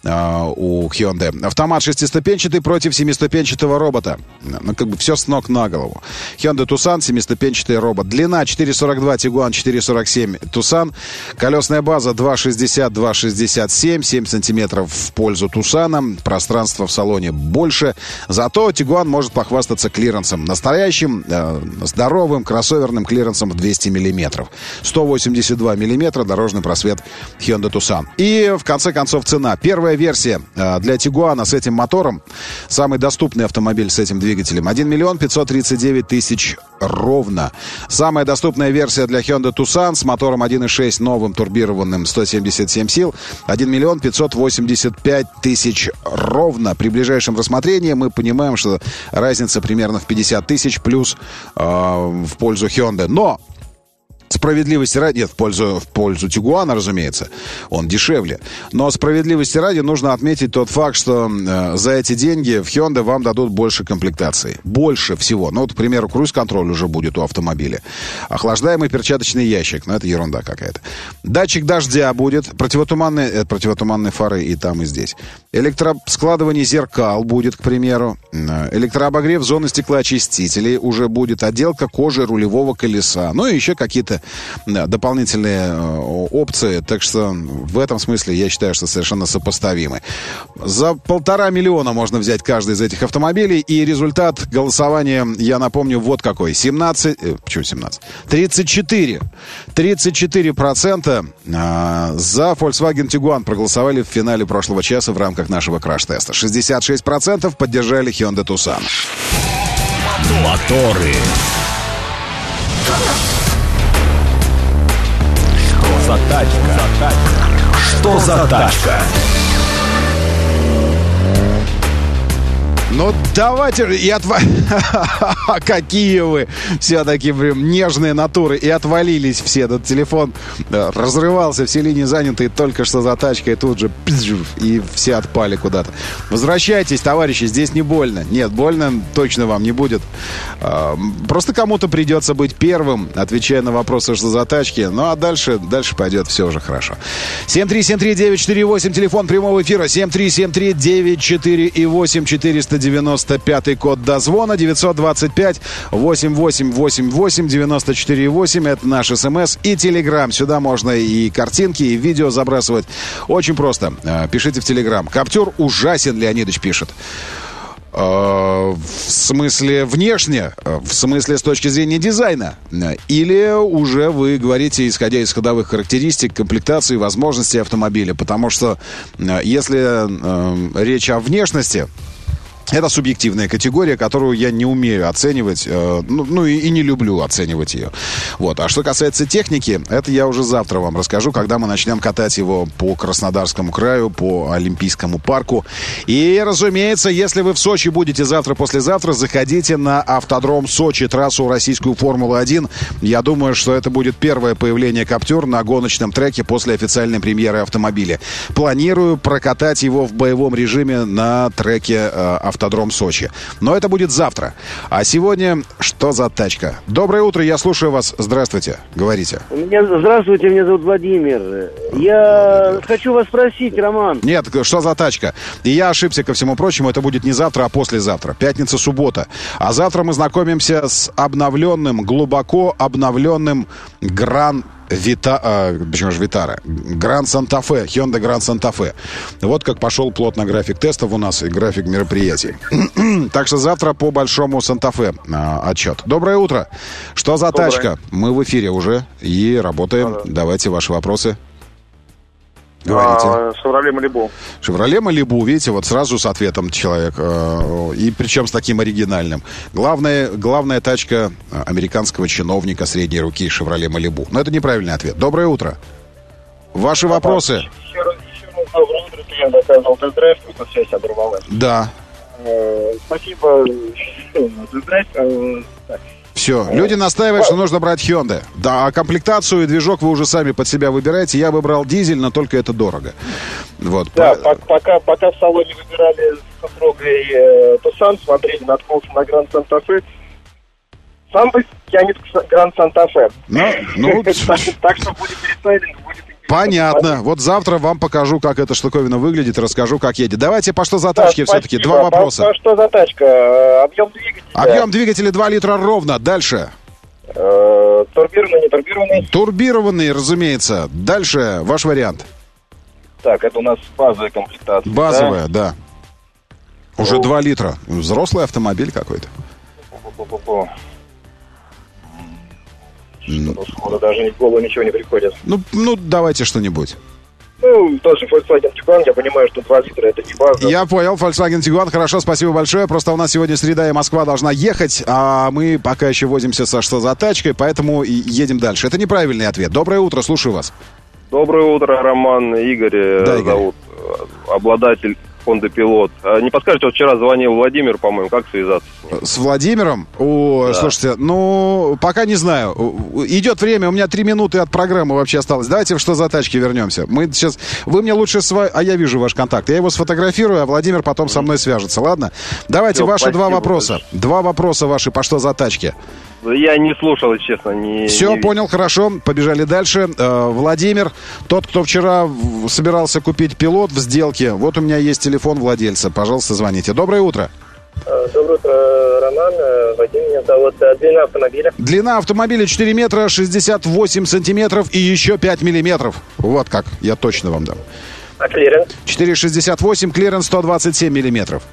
B: э, у Hyundai. Автомат шестиступенчатый против семиступенчатого робота. Ну, как бы все с ног на голову. Hyundai Tucson, семиступенчатый робот. Длина четыре сорок два Tiguan, четыре сорок семь Tucson. Колесная база два шестьдесят, два шестьдесят семь, семь сантиметров в пользу Tucson. Пространство в салоне больше. Зато Tiguan может похвастаться клиренсом. Настоящим, э, здоровым, кроссоверным клиренсом в двести миллиметров. сто восемьдесят два миллиметра дорожный просвет Hyundai Tucson. И, в конце концов, цена. Первая версия э, для Tiguan с этим мотором, самый доступный автомобиль с этим двигателем, один миллион пятьсот тридцать девять тысяч ровно. Самая доступная версия для Hyundai Tucson с мотором один и шесть новым турбированным, сто семьдесят семь сил, один миллион пятьсот восемьдесят пять тысяч ровно. При ближайшем рассмотрении мы понимаем, что разница примерно в пятьдесят тысяч плюс э, в пользу Hyundai. Но справедливости ради, нет, в пользу, в пользу Tiguan, разумеется, он дешевле. Но справедливости ради нужно отметить тот факт, что э, за эти деньги в Hyundai вам дадут больше комплектаций. Больше всего. Ну, вот, к примеру, круиз-контроль уже будет у автомобиля. Охлаждаемый перчаточный ящик. Ну, это ерунда какая-то. Датчик дождя будет. Противотуманные, э, противотуманные фары и там, и здесь. Электроскладывание зеркал будет, к примеру. Электрообогрев зоны стеклоочистителей уже будет. Отделка кожи рулевого колеса. Ну, и еще какие-то дополнительные опции, так что в этом смысле я считаю, что совершенно сопоставимы. За полтора миллиона можно взять каждый из этих автомобилей, и результат голосования, я напомню, вот какой. семнадцать, э, почему семнадцать? тридцать четыре. тридцать четыре процента за Volkswagen Tiguan проголосовали в финале прошлого часа в рамках нашего краш-теста. шестьдесят шесть процентов поддержали Hyundai Tucson.
A: Моторы. Что за тачка? Что за тачка?
B: Ну, давайте и отва... Какие вы все-таки прям нежные натуры. И отвалились все. Этот телефон разрывался, все линии заняты. И только что за тачкой тут же и все отпали куда-то. Возвращайтесь, товарищи, здесь не больно. Нет, больно точно вам не будет. Просто кому-то придется быть первым, отвечая на вопросы, что за тачки. Ну, а дальше, дальше пойдет все уже хорошо. семь три семь три девять четыре восемь, телефон прямого эфира. семь три семь три девять четыре восемь, четыреста девяносто пятый код дозвона. девятьсот двадцать пять восемьдесят восемь восемьдесят восемь девяносто четыре восемь. Это наш СМС и Телеграм. Сюда можно и картинки, и видео забрасывать. Очень просто. Пишите в Телеграм. Каптюр ужасен, Леонидович пишет. В смысле внешне, в смысле с точки зрения дизайна? Или уже вы говорите, исходя из ходовых характеристик, комплектации, возможностей автомобиля? Потому что если э, речь о внешности, это субъективная категория, которую я не умею оценивать, э, ну, ну и, и не люблю оценивать ее. Вот. А что касается техники, это я уже завтра вам расскажу, когда мы начнем катать его по Краснодарскому краю, по Олимпийскому парку. И, разумеется, если вы в Сочи будете завтра-послезавтра, заходите на автодром Сочи, трассу российскую Формулу-один. Я думаю, что это будет первое появление Каптюр на гоночном треке после официальной премьеры автомобиля. Планирую прокатать его в боевом режиме на треке э, автомобиля. Автодром Сочи. Но это будет завтра. А сегодня что за тачка? Доброе утро, я слушаю вас. Здравствуйте, говорите.
U: Меня, здравствуйте, меня зовут Владимир. Я хочу вас спросить, Роман.
B: Нет, что за тачка? И я ошибся, ко всему прочему, это будет не завтра, а послезавтра. Пятница, суббота. А завтра мы знакомимся с обновленным, глубоко обновленным Гран Вита, а, почему же Витара? Гранд Санта-Фе, Hyundai Гранд Санта-Фе. Вот как пошел плотно график тестов у нас и график мероприятий. Так что завтра по большому Санта-Фе а, отчет. Доброе утро. Что за Доброе. тачка? Мы в эфире уже и работаем. Да, да. Давайте ваши вопросы. Говорите.
L: Шевроле Малибу.
B: Шевроле Малибу, видите, вот сразу с ответом человек. И причем с таким оригинальным. Главная, главная тачка американского чиновника средней руки Шевроле Малибу. Но это неправильный ответ. Доброе утро. Ваши а, вопросы?
R: Еще, еще раз доброе утро. Я заказывал тест-драйв, но связь оборвалась.
B: Да.
R: Э, спасибо. Тест-драйв.
B: Все, люди настаивают, что нужно брать Hyundai. Да, а комплектацию и движок вы уже сами под себя выбираете. Я бы брал дизель, но только это дорого. Вот.
R: Да, по... пока, пока в салоне выбирали с супругой э, Тусан, смотрели, наткнулся на Гранд Санта-Фе. Сам бы тянет к Гранд Санта-Фе.
B: Ну, ну...
R: так, так что будет рестайлинг, будет...
B: Понятно. Вот завтра вам покажу, как эта штуковина выглядит, расскажу, как едет. Давайте по что за тачки да, все-таки. Два вопроса.
R: По что за тачка? Объем двигателя?
B: Объем двигателя два литра ровно. Дальше.
R: Э, турбированный, не турбированный?
B: Турбированный, разумеется. Дальше ваш вариант.
R: Так, это у нас базовая комплектация.
B: Базовая, да. да. Уже два литра. Взрослый автомобиль какой-то.
R: Пу-пу-пу-пу. Что-то сходу даже в голову ничего не приходит.
B: Ну, ну давайте что-нибудь.
R: Ну, тоже Volkswagen Tiguan, я понимаю, что два литра это не база.
B: Я понял, Volkswagen Tiguan, хорошо, спасибо большое. Просто у нас сегодня среда, и Москва должна ехать, а мы пока еще возимся со что за тачкой, поэтому и едем дальше. Это неправильный ответ. Доброе утро, слушаю вас.
L: Доброе утро, Роман. Игорь, да, Игорь. Зовут. Обладатель Honda Pilot. А не подскажете, вот вчера звонил Владимир, по-моему, как связаться с ним?
B: С Владимиром? О, да. Слушайте, ну, пока не знаю. Идет время, у меня три минуты от программы вообще осталось. Давайте в что за тачки вернемся. Мы сейчас... Вы мне лучше... Сво... А я вижу ваш контакт. Я его сфотографирую, а Владимир потом со мной свяжется, ладно? Давайте Все, ваши два вопроса. Большое. Два вопроса ваши по что за тачки.
L: Я не слушал, честно. Не,
B: Все,
L: не
B: понял, хорошо. Побежали дальше. Э, Владимир, тот, кто вчера собирался купить Пилот в сделке, вот у меня есть телефон владельца. Пожалуйста, звоните. Доброе утро.
R: Доброе утро, Роман. Вадим, меня зовут. Длина автомобиля?
B: Длина автомобиля четыре метра шестьдесят восемь сантиметров и еще пять миллиметров. Вот как, я точно вам дам.
R: А клиренс?
B: четыре шестьдесят восемь, клиренс сто двадцать семь миллиметров.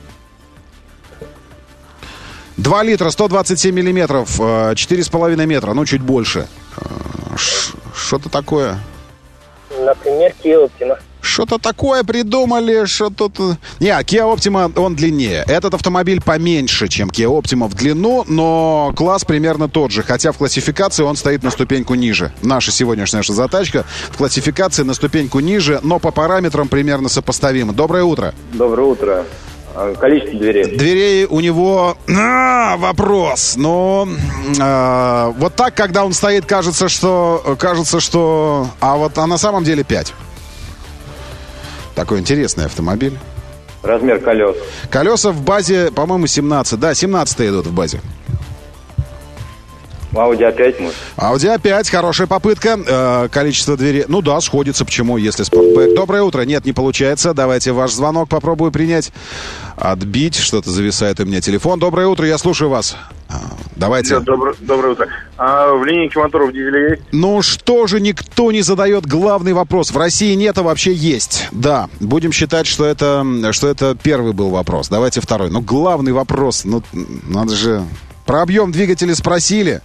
B: два литра, сто двадцать семь миллиметров, четыре с половиной метра, ну чуть больше. Что-то такое.
R: Например, Kia Optima.
B: Что-то такое придумали, что тут... Не, Kia Optima, он длиннее. Этот автомобиль поменьше, чем Kia Optima в длину, но класс примерно тот же. Хотя в классификации он стоит на ступеньку ниже. Наша сегодняшняя затачка в классификации на ступеньку ниже, но по параметрам примерно сопоставима. Доброе утро.
L: Доброе утро.
U: Количество дверей.
B: Дверей у него... А, вопрос. Но а, вот так, когда он стоит, кажется, что... Кажется, что... А вот а на самом деле пять. Такой интересный автомобиль.
U: Размер колес.
B: Колеса в базе, по-моему, семнадцать. Да, семнадцать идут в базе.
U: Audi а пять, может?
B: Audi а пять, хорошая попытка. Э, количество дверей... Ну да, сходится. Почему, если спортбэк? Доброе утро. Нет, не получается. Давайте ваш звонок попробую принять. Отбить. Что-то зависает у меня телефон. Доброе утро, я слушаю вас. Давайте.
P: Нет, добро, доброе утро. А в линейке моторов дизеля есть?
B: Ну что же, никто не задает главный вопрос. В России нет, а вообще есть. Да, будем считать, что это, что это первый был вопрос. Давайте второй. Но главный вопрос, ну надо же... Про объем двигателя спросили.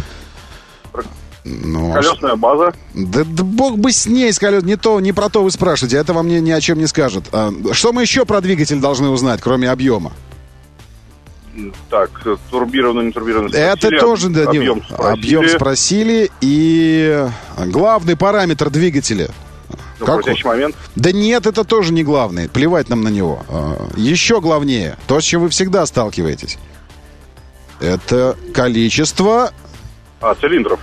B: Ну,
P: колесная база.
B: Да, да бог бы с ней, с колес. Не то, не про то вы спрашиваете. Это вам ни, ни о чем не скажет. А, что мы еще про двигатель должны узнать, кроме объема?
P: Так, турбированный, не турбированный.
B: Это тоже, да, объем спросили. Объем спросили. И главный параметр двигателя.
P: Ну, крутящий момент.
B: Да нет, это тоже не главный. Плевать нам на него. Еще главнее. То, с чем вы всегда сталкиваетесь. Это количество...
P: А, цилиндров.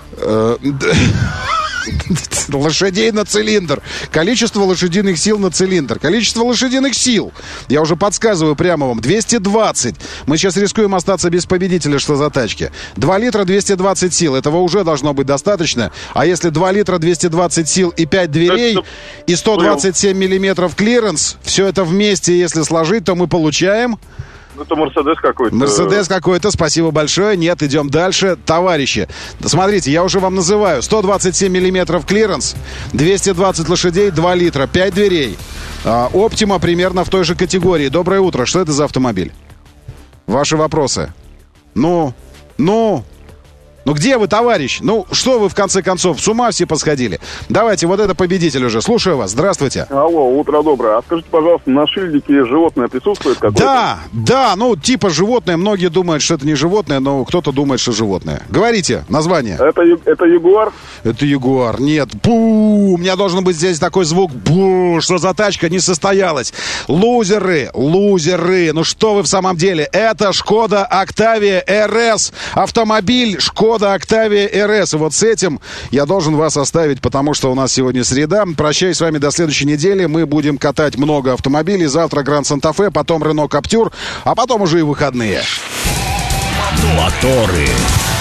B: Лошадей на цилиндр. Количество лошадиных сил на цилиндр. Количество лошадиных сил. Я уже подсказываю прямо вам. двести двадцать. Мы сейчас рискуем остаться без победителя, что за тачки. два литра двести двадцать сил. Этого уже должно быть достаточно. А если два литра двести двадцать сил и пять дверей, это... и сто двадцать семь миллиметров клиренс, все это вместе, если сложить, то мы получаем...
P: Это Мерседес какой-то.
B: Мерседес какой-то, спасибо большое. Нет, идем дальше. Товарищи, смотрите, я уже вам называю. сто двадцать семь миллиметров клиренс, двести двадцать лошадей, два литра, пять дверей. А, Оптима примерно в той же категории. Доброе утро. Что это за автомобиль? Ваши вопросы. Ну, ну... Ну где вы, товарищ? Ну что вы, в конце концов, с ума все посходили? Давайте, вот это победитель уже. Слушаю вас. Здравствуйте.
P: Алло, утро доброе. А скажите, пожалуйста, на шильдике животное присутствует какое-то?
B: Да, да, ну типа животное. Многие думают, что это не животное, но кто-то думает, что животное. Говорите, название.
P: Это, это ягуар?
B: Это ягуар. Нет. Пу, у меня должен быть здесь такой звук. Пу, что за тачка не состоялась. Лузеры, лузеры. Ну что вы в самом деле? Это Шкода Октавия эр эс. Автомобиль Шкода Октавия эр эс. И вот с этим я должен вас оставить, потому что у нас сегодня среда. Прощаюсь с вами до следующей недели. Мы будем катать много автомобилей. Завтра Гранд Санта-Фе, потом Рено Каптюр, а потом уже и выходные.
A: Моторы.